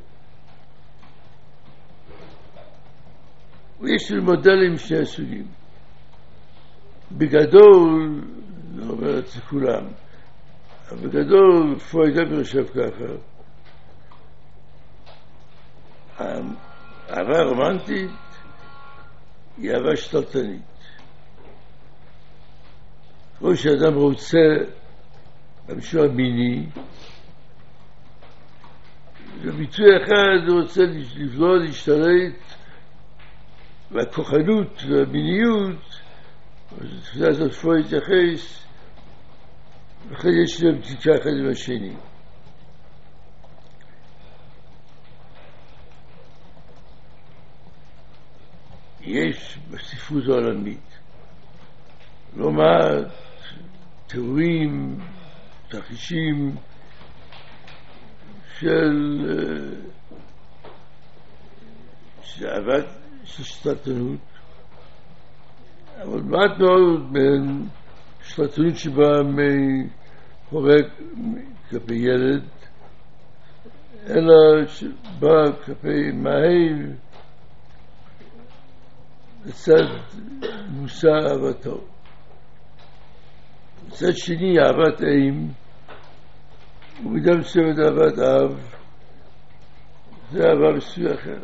ויש לנו מודלים שני הסוגים. בגדול, לא אומר את זה כולם, אבל בגדול, פרויד גם חושב ככה, אהבה רומנטית היא אהבה שתלטנית. כמו שאדם רוצה במישור המיני, בביטוי אחד הוא רוצה לבלוע, להשתלט, והכוחנות והמיניות, התפיסה הזאת פרויד התייחס, ואחרי יש להם תקשה אחד עם השני. יש בספרות העולמית לא מעט תיאורים, תרחישים של אהבת של שתלטנות, אבל מעט מאוד בין שתלטנות שבאה מהורה כלפי ילד, אלא שבאה כלפי מאהב לצד מושא אהבתו. מצד שני, אהבת אם, ומידה מסוימת אהבת אב, זה אהבה מסוג אחר.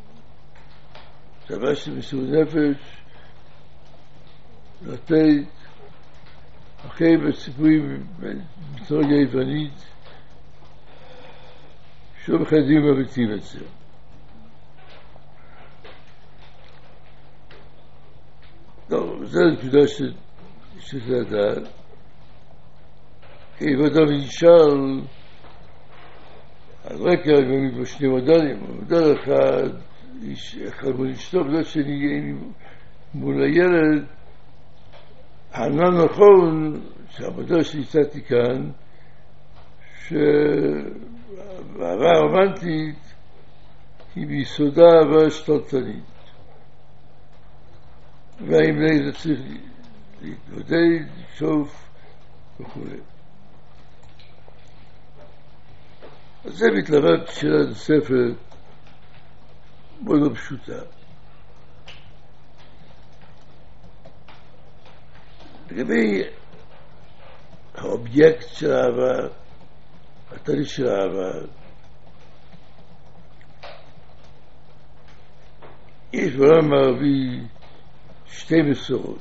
זה אהבה של מסירות נפש, לתת, אחרי בסיפורים במיתולוגיה היוונית, שום חדים מביטים את זה. טוב, זו הנקודה שזה לדעת. כי אם אדם נשאל על רקע, גם בשני מודלים, מודל אחד, אחד מול אשתו, בגלל שאני מול הילד, העניין נכון שהמודל שהצעתי כאן, שהאהבה הרומנטית היא ביסודה אהבה שתלטנית. והאם זה צריך להתמודד, לשאוף וכו'. אז זה מתלבט שאלה נוספת מאוד לא פשוטה. לגבי האובייקט של האהבה, התהליך של האהבה, יש בעולם הערבי שתי מסורות,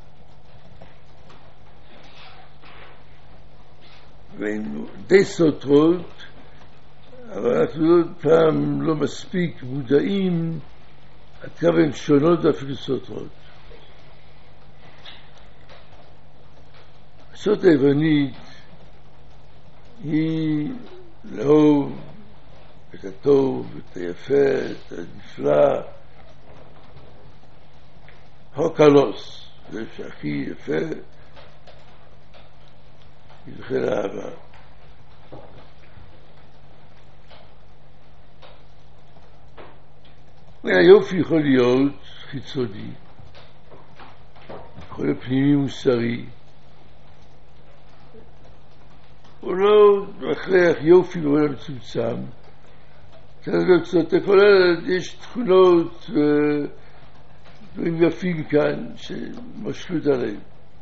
והן די סותרות, אבל אנחנו פעם לא מספיק מודעים עד כמה הן שונות ואפילו סותרות. המסורת היוונית היא לאהוב את הטוב, את היפה, את הנפלא, הוקלוס, זה שהכי יפה, יזכה לאהבה. והיופי יכול להיות חיצוני, יכול להיות פנימי מוסרי, הוא לא מכריח יופי בעולם מצומצם. אתה כולל, יש תכונות ודברים יפים כאן שמשלות עליהם.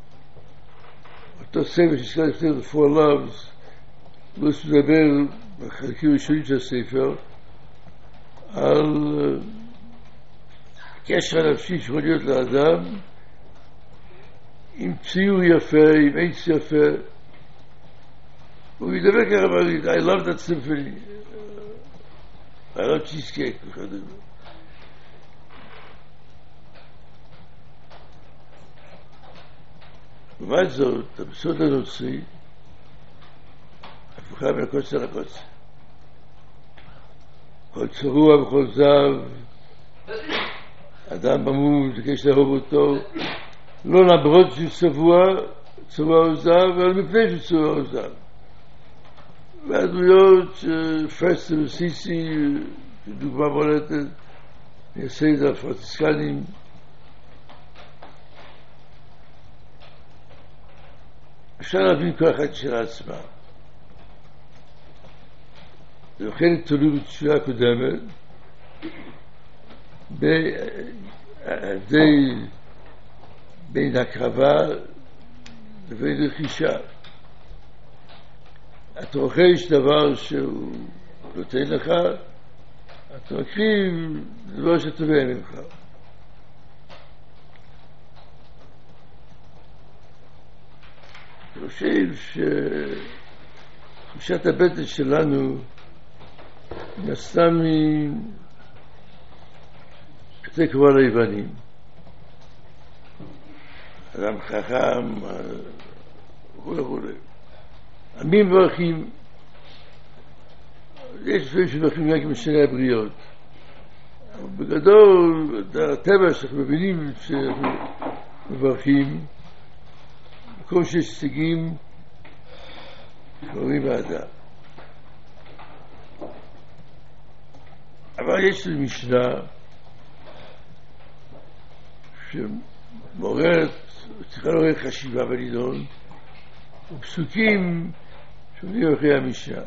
אותו ספר שסקר לפני The Four Loves, לא לדבר בחלקים ראשונים של הספר על קשר הנפשי שיכול להיות לאדם עם ציור יפה, עם עץ יפה. הוא ידבר ככה ואומר, I love that symphony, I love cheesecake וכדומה. לעומת זאת, המסורת הנוצרי הפוכה מן הקוצר לקוצר. כל צרוע וכל זב, אדם במום מבקש לאהוב אותו, לא למרות שהוא צבוע, צבוע או זב, אבל מפני שהוא צבוע או זב. והדמויות פרסטר וסיסי, דוגמה בולטת, מייסד הפרנציסקנים, אפשר להבין כל אחד של עצמה. ולכן תלוי בתשובה הקודמת, בהבדל בין הקרבה לבין רכישה. אתה רוכש דבר שהוא נותן לך, אתה מקריב דבר שתובע ממך. אני חושב שתחושת הבטן שלנו נסתה מקצה קרבה ליוונים. אדם חכם וכו' וכו'. עמים מברכים, יש דברים שמברכים רק משני הבריות. אבל בגדול, הטבע שאנחנו מבינים שאנחנו מברכים, מקום שיש הישגים קוראים באדם. אבל יש לי משנה שמעוררת, צריכה לעורר חשיבה בנידון, ופסוקים שעומדים אחרי המשנה.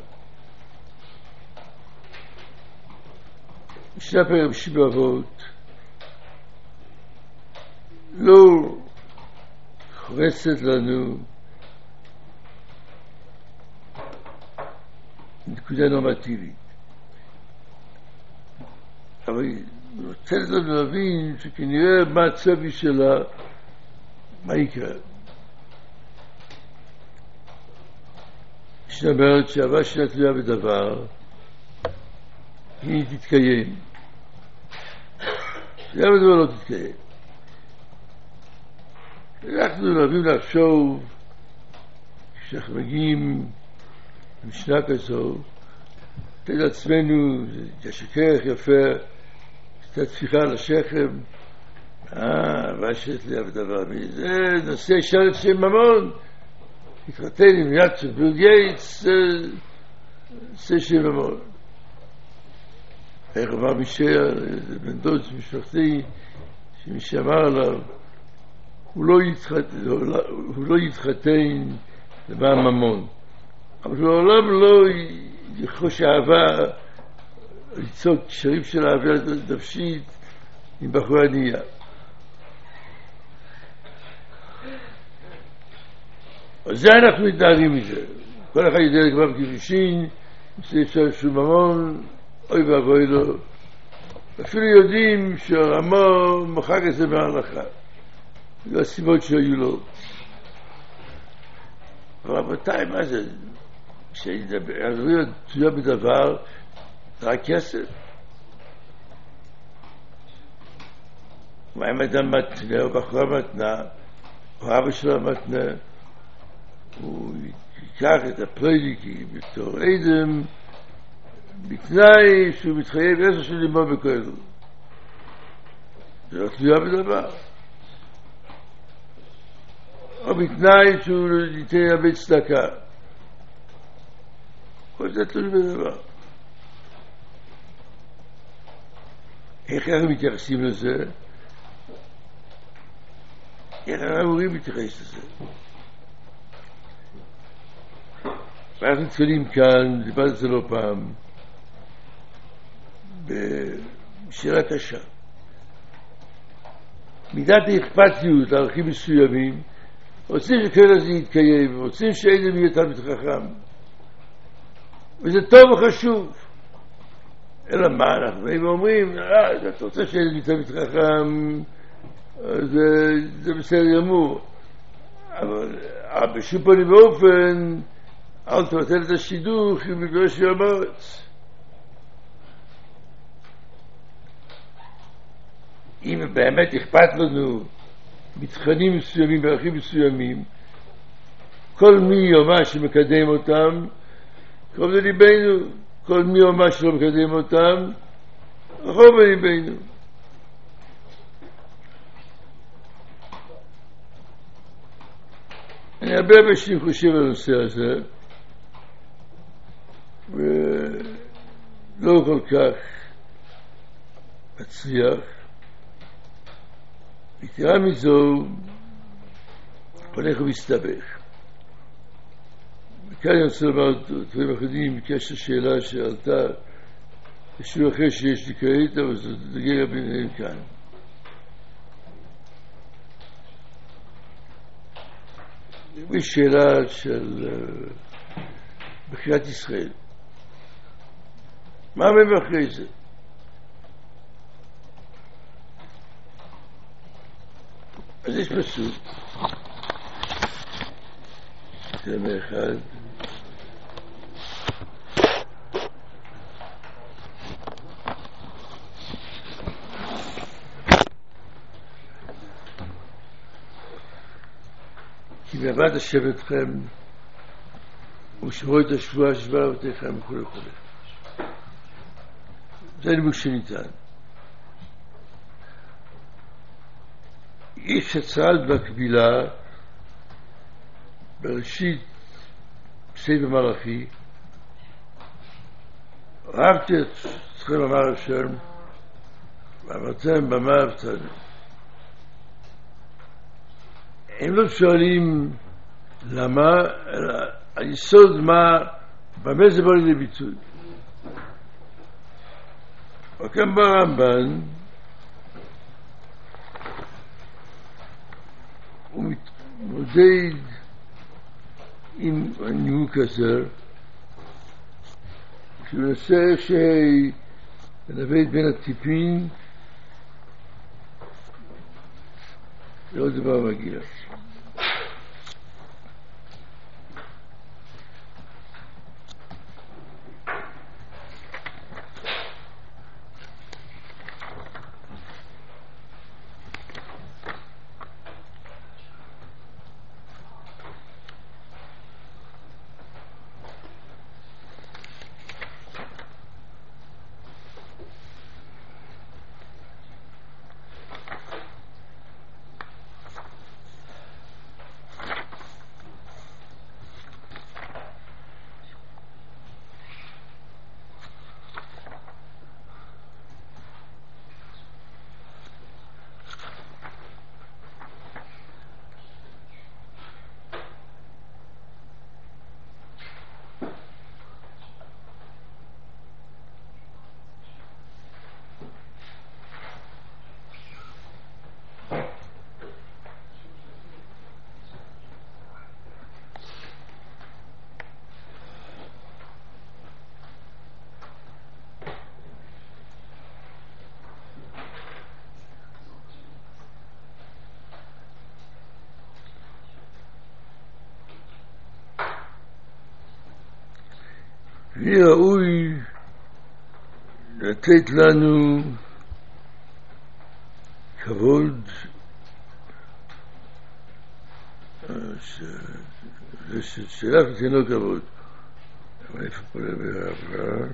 משנה פרק שבאבות, לא חורצת לנו נקודה נורמטיבית. אבל היא נותנת לנו להבין שכנראה מה הצפי שלה, מה יקרה. יש אומרת שהאהבה שלה תלויה בדבר, היא תתקיים. תלויה בדבר לא תתקיים. אנחנו אוהבים לחשוב, כשאנחנו מגיעים למשנה כזו, לתת לעצמנו, זה שכרך יפה, קצת תפיחה על השכם, אה, ואשת לי בדבר, זה נושא שלט שם ממון, התחתן עם יד של ביל גייטס, זה נושא שם ממון. איך אמר מישהו, זה בן דוד משפחתי, שמי שאמר עליו, הוא לא יתחתן, הוא לא יתחתן למען ממון, אבל לעולם לא יחוש אהבה, ליצור קשרים של אהבה נפשית עם בחורה ענייה. אז זה אנחנו מתנערים מזה. כל אחד יודע כבר בגירושין, אפשר שהוא ממון, אוי ואבוי לו. אפילו יודעים שהרמו מוחק את זה מההלכה. זה הסיבות שהיו לו. אבל רבותיי, מה זה? כשהדבר תלויה בדבר, רק כסף. מה אם אדם מתנה, או בחורה מתנה, או אבא שלו מתנה, הוא ייקח את הפליליקי בתור עדם, בתנאי שהוא מתחייב עשר של לימוד בכאלו. זה לא תלויה בדבר. או בתנאי שהוא ייתן הרבה צדקה. כל זה תלוי בדבר. איך אנחנו מתייחסים לזה? איך אנחנו אמורים להתייחס לזה? ואנחנו נתקלים כאן, דיברתי את זה לא פעם, בשאלה קשה. מידת האכפתיות לערכים מסוימים, רוצים שכל הזה יתקיים, רוצים שאין יהיה תלמיד חכם. וזה טוב וחשוב. אלא מה אנחנו באים ואומרים, אה, אתה רוצה שאין יהיה תלמיד חכם, זה, זה בסדר גמור. אבל בשום פנים ואופן, אל תבטל את השידוך עם מגרש יום הארץ. אם באמת אכפת לנו מתכנים מסוימים וערכים מסוימים, כל מי או מה שמקדם אותם, קרוב לליבנו, כל מי או מה שלא מקדם אותם, רחוב לליבנו. אני הרבה בשביל חושב על הנושא הזה, לא כל כך מצליח. יתרה מזו, הולך ומסתבך. וכאן אני רוצה לומר דברים אחדים בקשר לשאלה שעלתה בשיעור אחר שיש לי כעת, אבל זה נגיע ביניהם כאן. יש שאלה של בחירת ישראל. מה אומר אחרי זה? אז יש פסוק, זה מאחד, כי בעבד השב אתכם ושמרו את השבועה ששבעה אבותיכם וכו' וכו'. זה נימוק שניתן. יש הצעה במקבילה בראשית ספר מלאכי, אהבתי אתכם אמר השם ואמרתם במה אהבתנו. הם לא שואלים למה, אלא היסוד מה, במה זה בא לידי ביטוי. וכאן בא רמב"ן, הוא מתמודד עם הנימוק הזה, שהוא מנסה לנווט בין הטיפין, ועוד דבר מגיע. יהיה ראוי לתת לנו כבוד, שאלה תתנו כבוד. אבל איפה פה לבעבר?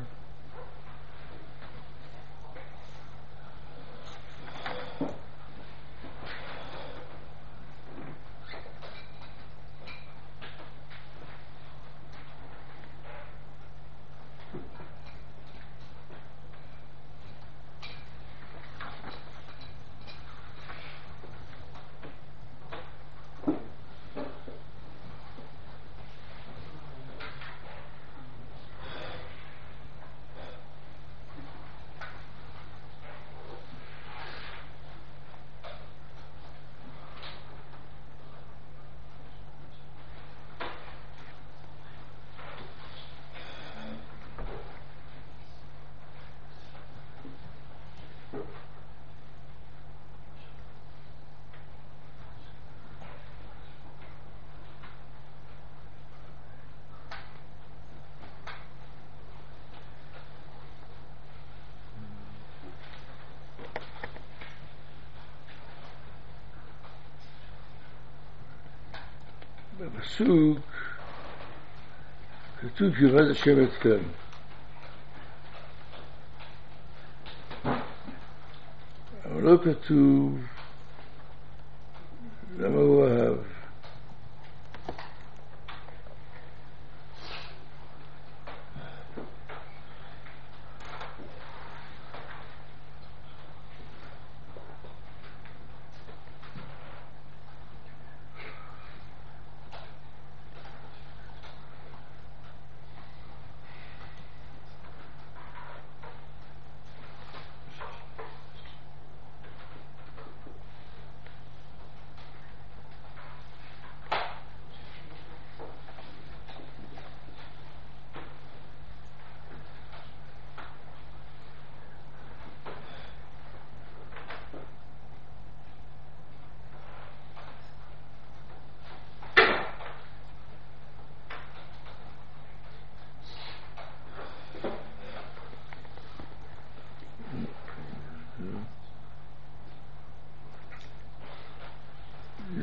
בפסוק כתוב יבד השם אתכם. אבל לא כתוב למה הוא אהב.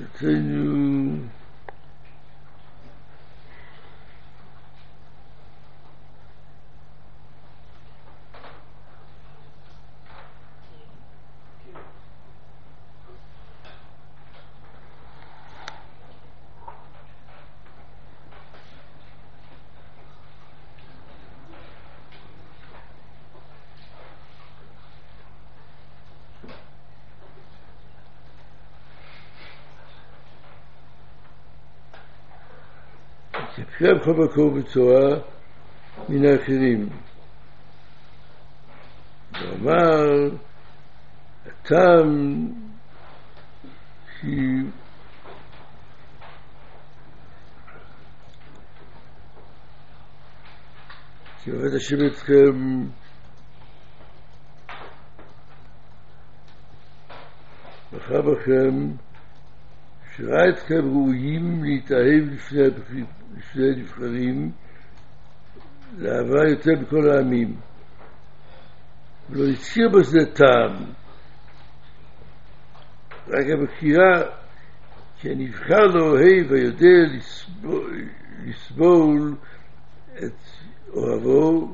אצלנו תקרא בכל מקום בצורה מן האחרים. ואמר, הטעם כי שעובד השם אתכם בחר בכם שראה אתכם ראויים להתאהב לפני לפני הנבחרים לאהבה יותר מכל העמים, ולא הצהיר בזה טעם, רק המכירה כי הנבחר לא אוהב ויודע לסבול, לסבול את אוהבו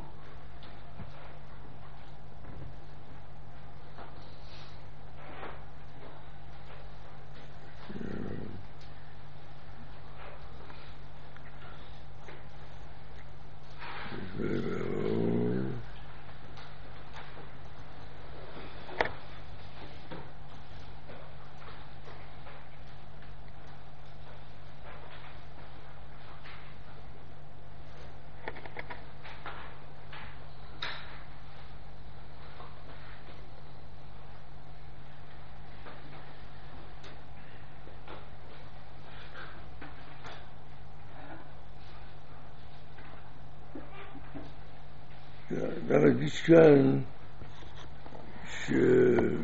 גם אדגיש כאן שהאהבה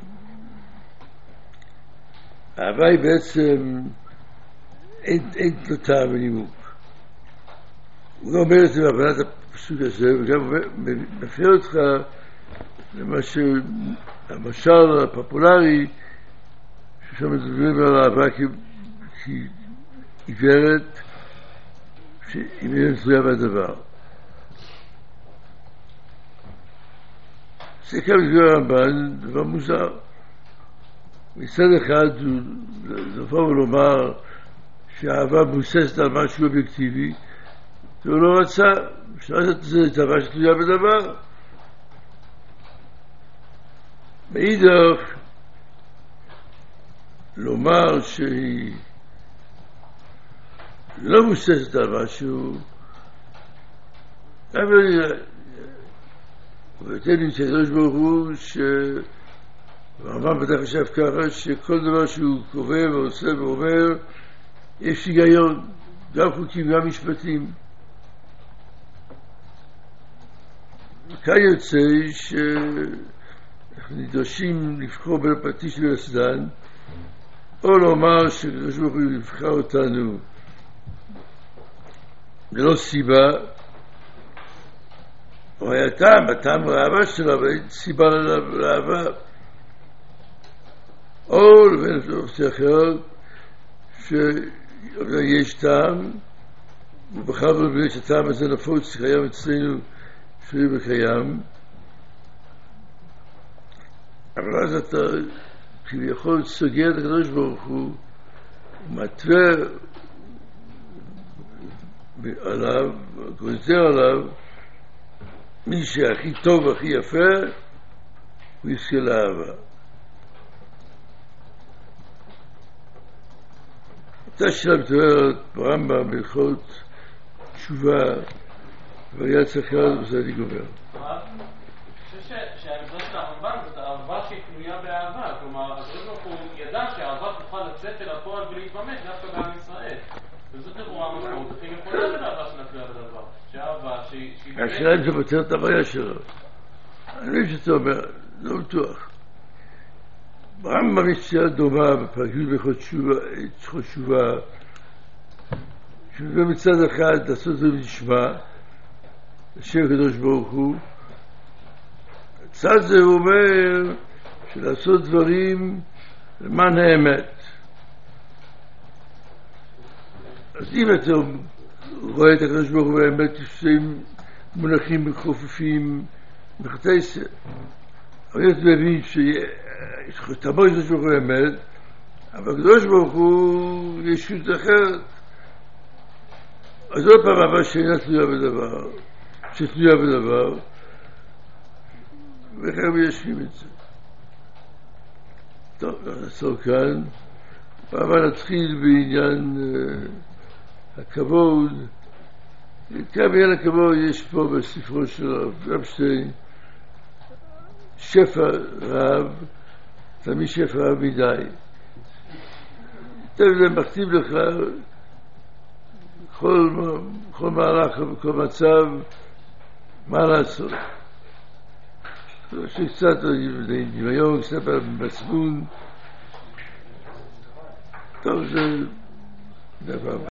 היא בעצם אין, אין לו טעם ונימוק. הוא לא אומר את זה בהבנת הפסוק הזה, וגם מפריע אותך למה שהמשל הפופולרי ששם מדברים על האהבה כי עיוורת שהיא איננה תלויה בדבר. זה כאן מדבר הרמב"ן, דבר מוזר. מצד אחד הוא לבוא ולומר שהאהבה מבוססת על משהו אובייקטיבי, והוא לא רצה, אפשר לעשות את זה אהבה שתלויה בדבר. מאידך, לומר שהיא לא מבוססת על משהו, אבל ובתן נמצא הקדוש ברוך הוא שהרמב"ם בטח חשב ככה שכל דבר שהוא קובע ועושה ואומר יש היגיון, גם חוקים גם משפטים. וכאן יוצא שאנחנו נדרשים לבחור בין הפטיש לסדן, או לומר שהקדוש ברוך הוא יבחר אותנו ללא סיבה, או היה טעם, הטעם לאהבה שלו, אבל אין סיבה לאהבה. או לבין אופציה אחרת, שיש טעם, ובחר בלבד שהטעם הזה נפוץ, קיים אצלנו שוי וקיים, אבל אז אתה כביכול סוגר את הקדוש ברוך הוא, ומתווה עליו, גוזר עליו, מי שהכי טוב והכי יפה הוא יזכה לאהבה. אותה שאלה מתוארת ברמב"ם בהלכות תשובה והיה צריך אחד וזה אני גובר. אני חושב שהעבודה של הרמב"ם זאת אהבה שהיא תלויה באהבה, כלומר הקדוש ברוך הוא ידע שהאהבה תוכל לצאת אל הפועל ולהתממש דווקא בעם ישראל, וזאת לכאורה משמעות הכי נכונה לאהבה של התלויה בדבר, שהאהבה שהיא... השאלה אם זה פותר את הבעיה שלו. אני חושב שאתה אומר, לא בטוח. ברמב"ם יש שאלה דומה בפרק י' בהלכות תשובה, שמדבר מצד אחד לעשות את זה ולשמה, השם הקדוש ברוך הוא, צד זה הוא אומר שלעשות דברים למען האמת. אז אם אתה רואה את הקדוש ברוך הוא באמת שהם מונחים מחופפים מחטייסה, אבל אתה מבין שתמור הקדוש ברוך הוא באמת, אבל הקדוש ברוך הוא ישות אחרת. אז עוד פעם אבל שאינה תלויה בדבר, שתלויה בדבר, וכך מיישבים את זה. טוב, נעצור כאן. אבל נתחיל בעניין uh, הכבוד. כאן בעניין הכבוד יש פה בספרו של הרב אפשטיין שפע רב, תמיד שפע רב מדי. זה מכתיב לך כל, כל מהלך וכל מצב מה לעשות. שקצת דמיון, קצת במצפון, טוב, זה דבר.